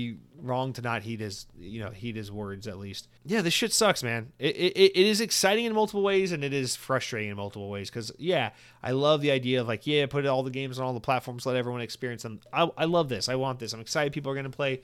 wrong to not heed his, you know, heed his words at least. Yeah, this shit sucks, man. It it, it is exciting in multiple ways, and it is frustrating in multiple ways. Because yeah, I love the idea of like, yeah, put all the games on all the platforms, let everyone experience them. I I love this. I want this. I'm excited. People are gonna play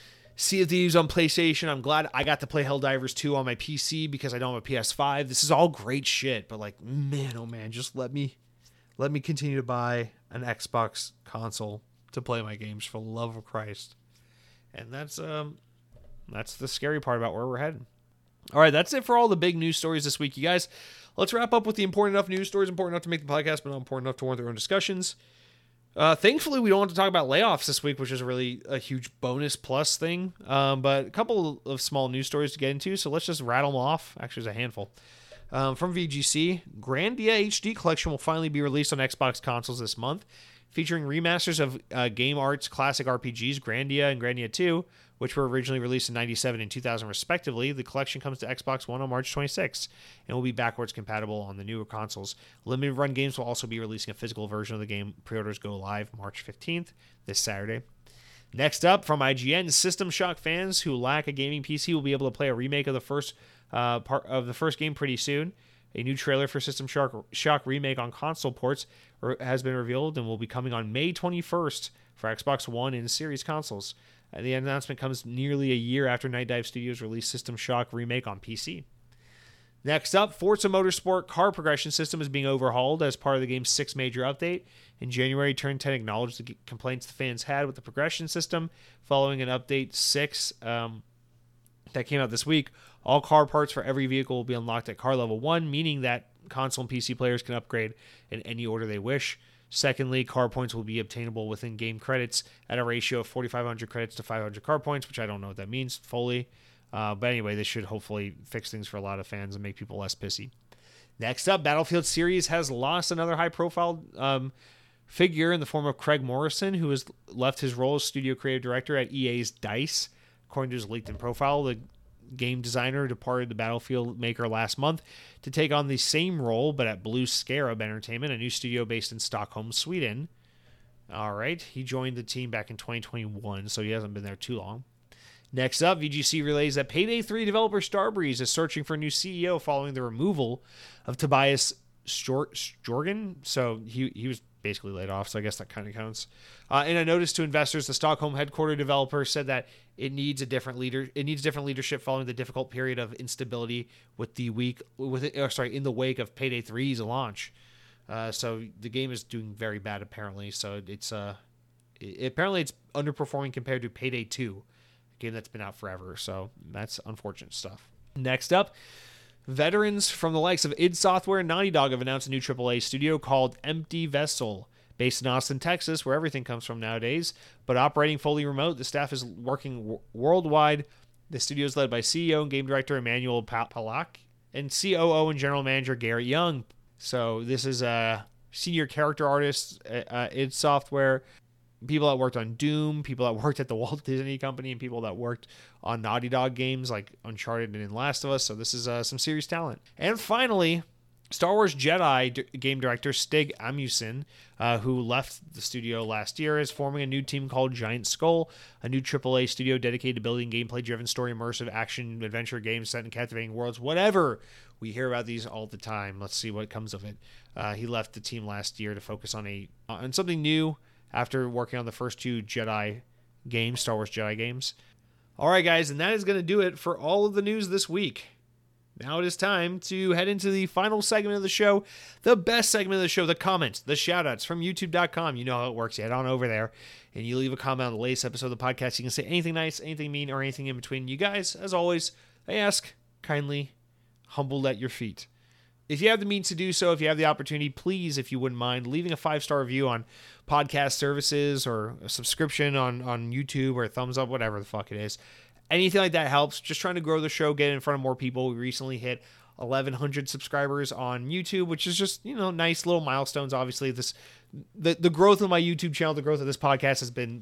Sea of Thieves on PlayStation. I'm glad I got to play Helldivers two on my P C because I don't have a P S five. This is all great shit. But like, man, oh man, just let me let me continue to buy an Xbox console to play my games, for the love of Christ. And that's um that's the scary part about where we're heading. All right, that's it for all the big news stories this week, you guys. Let's wrap up with the important enough news stories, important enough to make the podcast, but not important enough to warrant their own discussions. Uh, thankfully, we don't have to talk about layoffs this week, which is really a huge bonus plus thing. Um, but a couple of small news stories to get into, so let's just rattle them off. Actually, there's a handful. Um, from V G C, Grandia H D Collection will finally be released on Xbox consoles this month, featuring remasters of uh, Game Art's classic R P Gs, Grandia and Grandia two, which were originally released in ninety-seven and two thousand respectively. The collection comes to Xbox One on March twenty-sixth and will be backwards compatible on the newer consoles. Limited Run Games will also be releasing a physical version of the game. Pre-orders go live March fifteenth, this Saturday. Next up, from I G N, System Shock fans who lack a gaming P C will be able to play a remake of the first uh, part of the first game pretty soon. A new trailer for System Shock, Shock Remake on console ports has been revealed and will be coming on May twenty-first for Xbox One and Series consoles. Uh, the announcement comes nearly a year after Night Dive Studios released System Shock Remake on P C. Next up, Forza Motorsport car progression system is being overhauled as part of the game's sixth major update. In January, Turn ten acknowledged the complaints the fans had with the progression system following an update six um, that came out this week. All car parts for every vehicle will be unlocked at car level one, meaning that console and P C players can upgrade in any order they wish. Secondly, car points will be obtainable within game credits at a ratio of forty-five hundred credits to five hundred car points, which I don't know what that means fully. Uh, but anyway, this should hopefully fix things for a lot of fans and make people less pissy. Next up, Battlefield Series has lost another high-profile um, figure in the form of Craig Morrison, who has left his role as studio creative director at E A's DICE. According to his LinkedIn profile, the game designer departed the Battlefield maker last month to take on the same role, but at Blue Scarab Entertainment, a new studio based in Stockholm, Sweden. All right, he joined the team back in twenty twenty-one, so he hasn't been there too long. Next up, V G C relays that Payday three developer Starbreeze is searching for a new C E O following the removal of Tobias Stjorgen. So he he was basically laid off, so I guess that kind of counts. Uh, in a notice to investors, the Stockholm headquartered developer said that it needs a different leader. It needs different leadership following the difficult period of instability with the week with oh, sorry in the wake of Payday three's launch. Uh, so the game is doing very bad apparently. So it's uh it, apparently it's underperforming compared to Payday two, a game that's been out forever. So that's unfortunate stuff. Next up, veterans from the likes of id Software and Naughty Dog have announced a new triple A studio called Empty Vessel. Based in Austin, Texas, where everything comes from nowadays, but operating fully remote, the staff is working w- worldwide. The studio is led by C E O and game director Emmanuel Palak and C O O and general manager Garrett Young. So this is a senior character artist at uh, id Software, people that worked on Doom, people that worked at the Walt Disney Company, and people that worked on Naughty Dog games like Uncharted and Last of Us. So this is uh, some serious talent. And finally, Star Wars Jedi d- game director Stig Asmussen, uh, who left the studio last year, is forming a new team called Giant Skull, a new triple A studio dedicated to building gameplay-driven, story immersive action adventure games set in captivating worlds. Whatever, we hear about these all the time. Let's see what comes of it. Uh, he left the team last year to focus on a on something new after working on the first two Jedi games, Star Wars Jedi games. All right, guys, and that is going to do it for all of the news this week. Now it is time to head into the final segment of the show, the best segment of the show, the comments, the shout-outs from YouTube dot com. You know how it works. You head on over there, and you leave a comment on the latest episode of the podcast. You can say anything nice, anything mean, or anything in between. You guys, as always, I ask, kindly, humbled at your feet. If you have the means to do so, if you have the opportunity, please, if you wouldn't mind, leaving a five-star review on podcast services or a subscription on, on YouTube or a thumbs up, whatever the fuck it is. Anything like that helps. Just trying to grow the show, get it in front of more people. We recently hit eleven hundred subscribers on YouTube, which is just, you know, nice little milestones. Obviously, this the, the growth of my YouTube channel, the growth of this podcast has been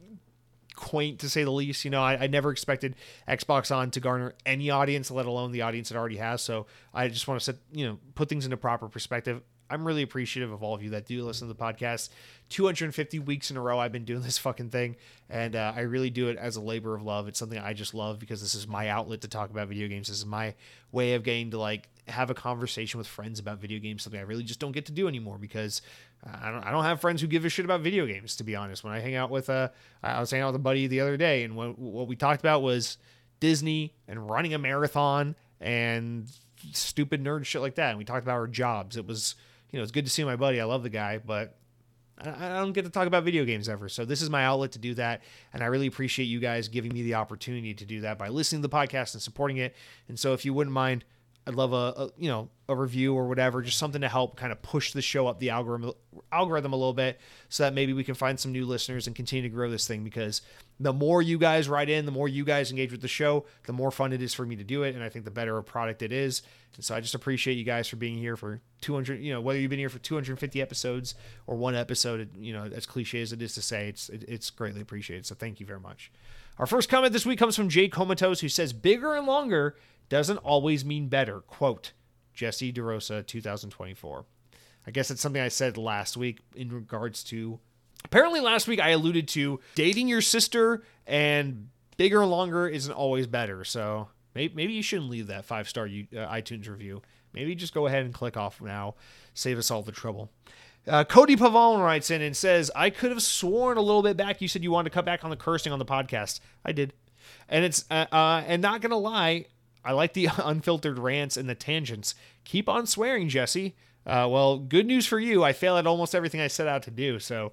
quaint, to say the least. You know, I, I never expected Xbox On to garner any audience, let alone the audience it already has. So I just want to set, you know, put things into proper perspective. I'm really appreciative of all of you that do listen to the podcast. two hundred fifty weeks in a row I've been doing this fucking thing, and uh, I really do it as a labor of love. It's something I just love because this is my outlet to talk about video games. This is my way of getting to like have a conversation with friends about video games, something I really just don't get to do anymore because I don't I don't have friends who give a shit about video games, to be honest. When I hang out with uh I was hanging out with a buddy the other day, and what, what we talked about was Disney and running a marathon and stupid nerd shit like that. And we talked about our jobs. It was, you know, it's good to see my buddy. I love the guy, but I, I don't get to talk about video games ever. So this is my outlet to do that. And I really appreciate you guys giving me the opportunity to do that by listening to the podcast and supporting it. And so if you wouldn't mind, I'd love a, a you know, a review or whatever, just something to help kind of push the show up the algorithm algorithm a little bit so that maybe we can find some new listeners and continue to grow this thing, because the more you guys write in, the more you guys engage with the show, the more fun it is for me to do it. And I think the better a product it is. And so I just appreciate you guys for being here for two hundred, you know, whether you've been here for two hundred fifty episodes or one episode, you know, as cliche as it is to say, it's, it, it's greatly appreciated. So thank you very much. Our first comment this week comes from Jay Comatose, who says, bigger and longer doesn't always mean better. Quote, Jesse DeRosa, two thousand twenty-four. I guess it's something I said last week in regards to, apparently last week I alluded to dating your sister and bigger and longer isn't always better. So maybe, maybe you shouldn't leave that five-star uh, iTunes review. Maybe just go ahead and click off now. Save us all the trouble. Uh, Cody Pavone writes in and says, I could have sworn a little bit back you said you wanted to cut back on the cursing on the podcast. I did. And it's uh, uh, and not going to lie, I like the unfiltered rants and the tangents. Keep on swearing, Jesse. Uh, well, good news for you. I fail at almost everything I set out to do. So,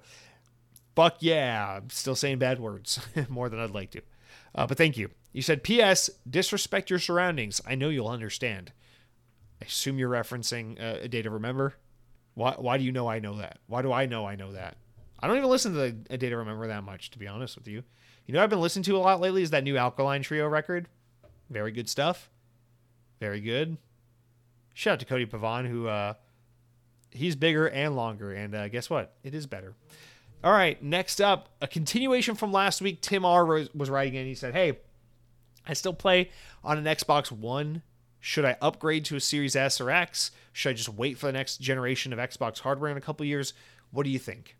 fuck yeah. I'm still saying bad words more than I'd like to. Uh, but thank you. You said, P S. Disrespect your surroundings. I know you'll understand. I assume you're referencing uh, A Day to Remember. Why, why do you know I know that? Why do I know I know that? I don't even listen to the A Day to Remember that much, to be honest with you. You know what I've been listening to a lot lately is that new Alkaline Trio record. Very good stuff. Very good. Shout out to Cody Pavon, who uh, he's bigger and longer. And uh, guess what? It is better. All right, next up, a continuation from last week. Tim R. was writing in. He said, hey, I still play on an Xbox One. Should I upgrade to a Series S or X? Should I just wait for the next generation of Xbox hardware in a couple years? What do you think?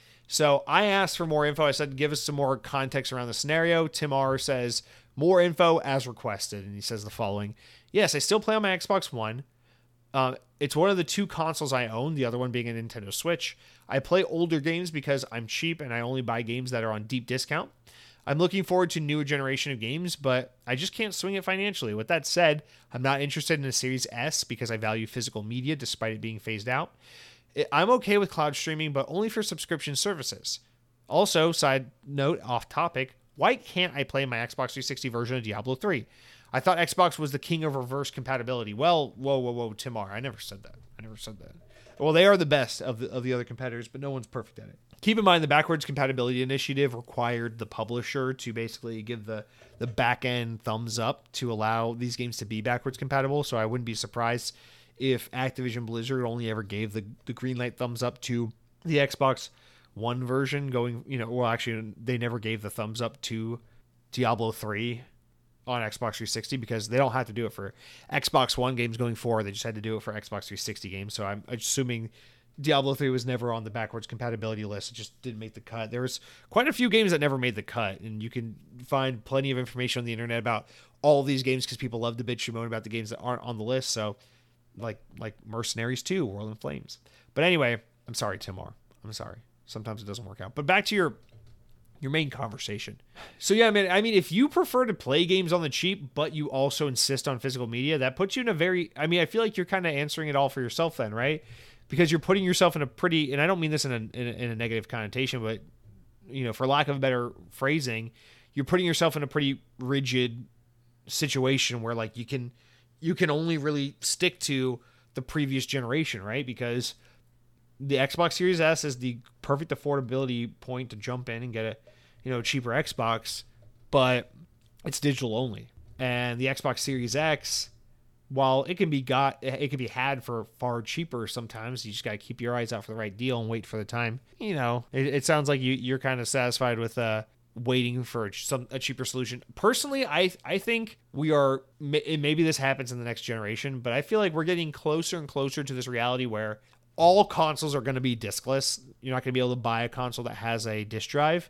So I asked for more info. I said, give us some more context around the scenario. Tim R. says, more info as requested. And he says the following. Yes, I still play on my Xbox One. Uh, it's one of the two consoles I own, the other one being a Nintendo Switch. I play older games because I'm cheap and I only buy games that are on deep discount. I'm looking forward to a newer generation of games, but I just can't swing it financially. With that said, I'm not interested in a Series S because I value physical media despite it being phased out. I'm okay with cloud streaming, but only for subscription services. Also, side note, off topic, why can't I play my Xbox three sixty version of Diablo three? I thought Xbox was the king of reverse compatibility. Well, whoa, whoa, whoa, Tim R. I never said that. I never said that. Well, they are the best of the, of the other competitors, but no one's perfect at it. Keep in mind the backwards compatibility initiative required the publisher to basically give the, the back-end thumbs up to allow these games to be backwards compatible, so I wouldn't be surprised if Activision Blizzard only ever gave the, the green light thumbs up to the Xbox One version going, you know, well, actually, they never gave the thumbs up to Diablo three on Xbox three sixty because they don't have to do it for Xbox One games going forward. They just had to do it for Xbox three sixty games. So I'm assuming Diablo three was never on the backwards compatibility list. It just didn't make the cut. There was quite a few games that never made the cut, and you can find plenty of information on the internet about all these games because people love to bitch and moan about the games that aren't on the list. So like like Mercenaries two, World in Flames. But anyway, I'm sorry, Timor. I'm sorry. Sometimes it doesn't work out. But back to your your main conversation. So yeah, man, I mean, if you prefer to play games on the cheap, but you also insist on physical media, that puts you in a very, I mean, I feel like you're kind of answering it all for yourself then, right? Because you're putting yourself in a pretty, and I don't mean this in a, in a, in a negative connotation, but, you know, for lack of a better phrasing, you're putting yourself in a pretty rigid situation where like you can, you can only really stick to the previous generation, right? Because the Xbox Series S is the perfect affordability point to jump in and get a, you know, cheaper Xbox, but it's digital only. And the Xbox Series X, while it can be got, it can be had for far cheaper sometimes. You just got to keep your eyes out for the right deal and wait for the time. You know, it, it sounds like you, you're kind of satisfied with uh, waiting for a, some, a cheaper solution. Personally, I I think we are, maybe this happens in the next generation, but I feel like we're getting closer and closer to this reality where all consoles are going to be diskless. You're not going to be able to buy a console that has a disk drive,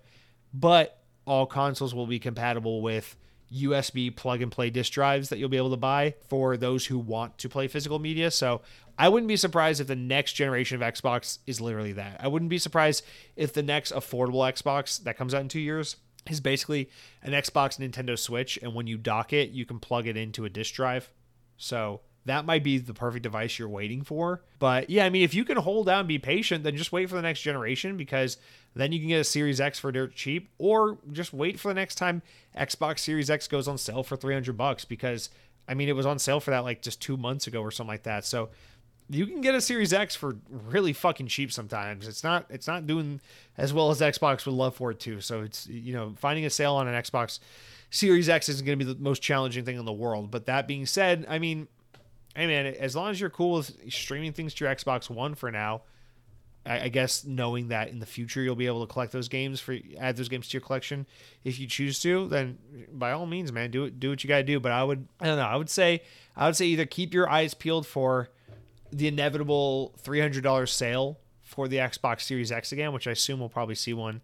but all consoles will be compatible with U S B plug-and-play disk drives that you'll be able to buy for those who want to play physical media. So I wouldn't be surprised if the next generation of Xbox is literally that. I wouldn't be surprised if the next affordable Xbox that comes out in two years is basically an Xbox Nintendo Switch, and when you dock it, you can plug it into a disk drive. So that might be the perfect device you're waiting for. But yeah, I mean, if you can hold out and be patient, then just wait for the next generation, because then you can get a Series X for dirt cheap, or just wait for the next time Xbox Series X goes on sale for three hundred bucks, because I mean, it was on sale for that like just two months ago or something like that. So you can get a Series X for really fucking cheap sometimes. It's not it's not doing as well as Xbox would love for it to. So it's, you know, finding a sale on an Xbox Series X isn't going to be the most challenging thing in the world. But that being said, I mean, hey man, as long as you're cool with streaming things to your Xbox One for now, I, I guess knowing that in the future you'll be able to collect those games, for add those games to your collection if you choose to, then by all means, man, do it. Do what you got to do. But I would, I don't know, I would say, I would say either keep your eyes peeled for the inevitable three hundred dollars sale for the Xbox Series X again, which I assume we'll probably see one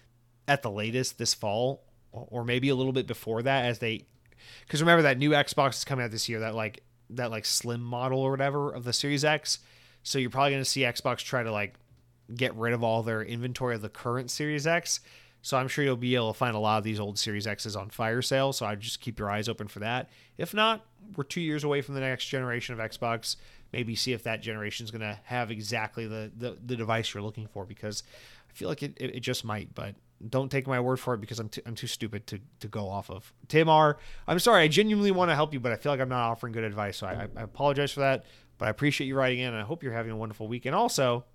at the latest this fall, or maybe a little bit before that, as they, because remember that new Xbox is coming out this year, that like that like slim model or whatever of the Series X. So you're probably going to see Xbox try to like get rid of all their inventory of the current Series X. So I'm sure you'll be able to find a lot of these old Series X's on fire sale. So I'd just keep your eyes open for that. If not, we're two years away from the next generation of Xbox. Maybe see if that generation is going to have exactly the, the, the device you're looking for, because I feel like it, it, it just might, but don't take my word for it, because I'm too, I'm too stupid to, to go off of. Tim R., I'm sorry. I genuinely want to help you, but I feel like I'm not offering good advice. So I, I apologize for that, but I appreciate you writing in, and I hope you're having a wonderful week. And also,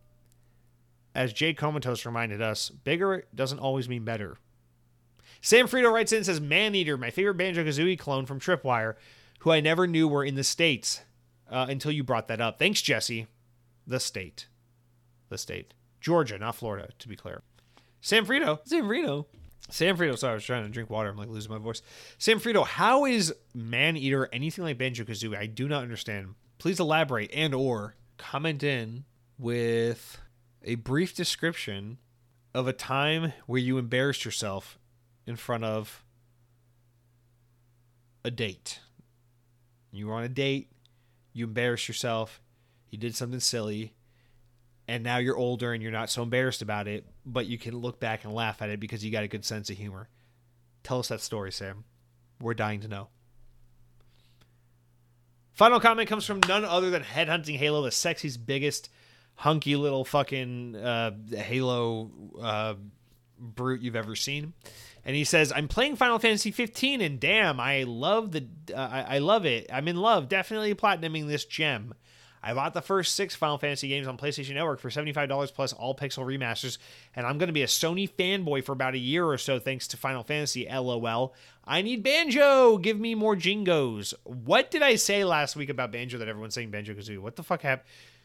as Jay Comatose reminded us, bigger doesn't always mean better. Sam Frito writes in and says, Maneater, my favorite Banjo-Kazooie clone from Tripwire, who I never knew were in the States uh, until you brought that up. Thanks, Jesse. The state. The state. Georgia, not Florida, to be clear. Sam Frito. Sam Frito. Sam Frito. Sorry, I was trying to drink water. I'm like losing my voice. Sam Frito, how is Maneater anything like Banjo-Kazooie? I do not understand. Please elaborate and or comment in with a brief description of a time where you embarrassed yourself in front of a date. You were on a date, you embarrassed yourself, you did something silly, and now you're older and you're not so embarrassed about it, but you can look back and laugh at it because you got a good sense of humor. Tell us that story, Sam. We're dying to know. Final comment comes from none other than Headhunting Halo, the sexiest, biggest, hunky little fucking uh, Halo uh, brute you've ever seen. And he says, I'm playing Final Fantasy fifteen, and damn, I love the, uh, I, I love it. I'm in love. Definitely platinuming this gem. I bought the first six Final Fantasy games on PlayStation Network for seventy-five dollars plus all pixel remasters, and I'm going to be a Sony fanboy for about a year or so thanks to Final Fantasy, LOL. I need Banjo! Give me more Jingos. What did I say last week about Banjo that everyone's saying Banjo-Kazooie? What the fuck happened?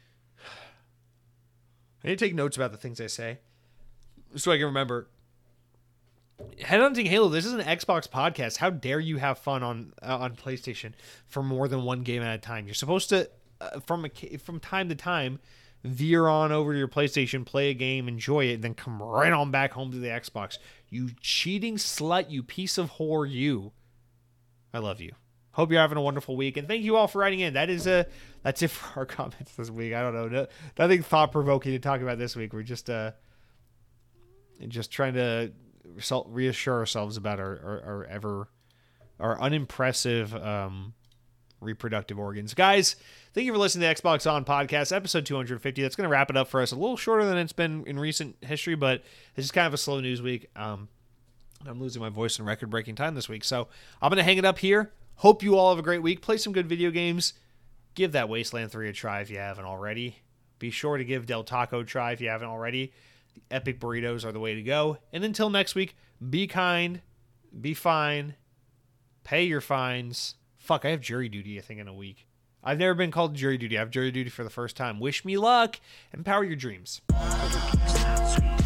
I need to take notes about the things I say so I can remember. Headhunting Halo, this is an Xbox podcast. How dare you have fun on uh, on PlayStation for more than one game at a time? You're supposed to, uh, from a, from time to time, veer on over to your PlayStation, play a game, enjoy it, and then come right on back home to the Xbox. You cheating slut, you piece of whore, you. I love you. Hope you're having a wonderful week, and thank you all for writing in. That is a that's it for our comments this week. I don't know, no, nothing thought provoking to talk about this week. We're just uh, just trying to reassure ourselves about our our, our ever our unimpressive um, reproductive organs, guys. Thank you for listening to Xbox On Podcast, episode two hundred fifty. That's going to wrap it up for us. A little shorter than it's been in recent history, but it's just kind of a slow news week. Um, I'm losing my voice in record-breaking time this week, so I'm going to hang it up here. Hope you all have a great week. Play some good video games. Give that Wasteland three a try if you haven't already. Be sure to give Del Taco a try if you haven't already. The epic burritos are the way to go. And until next week, be kind, be fine, pay your fines. Fuck, I have jury duty, I think, in a week. I've never been called to jury duty. I have jury duty for the first time. Wish me luck. Empower your dreams.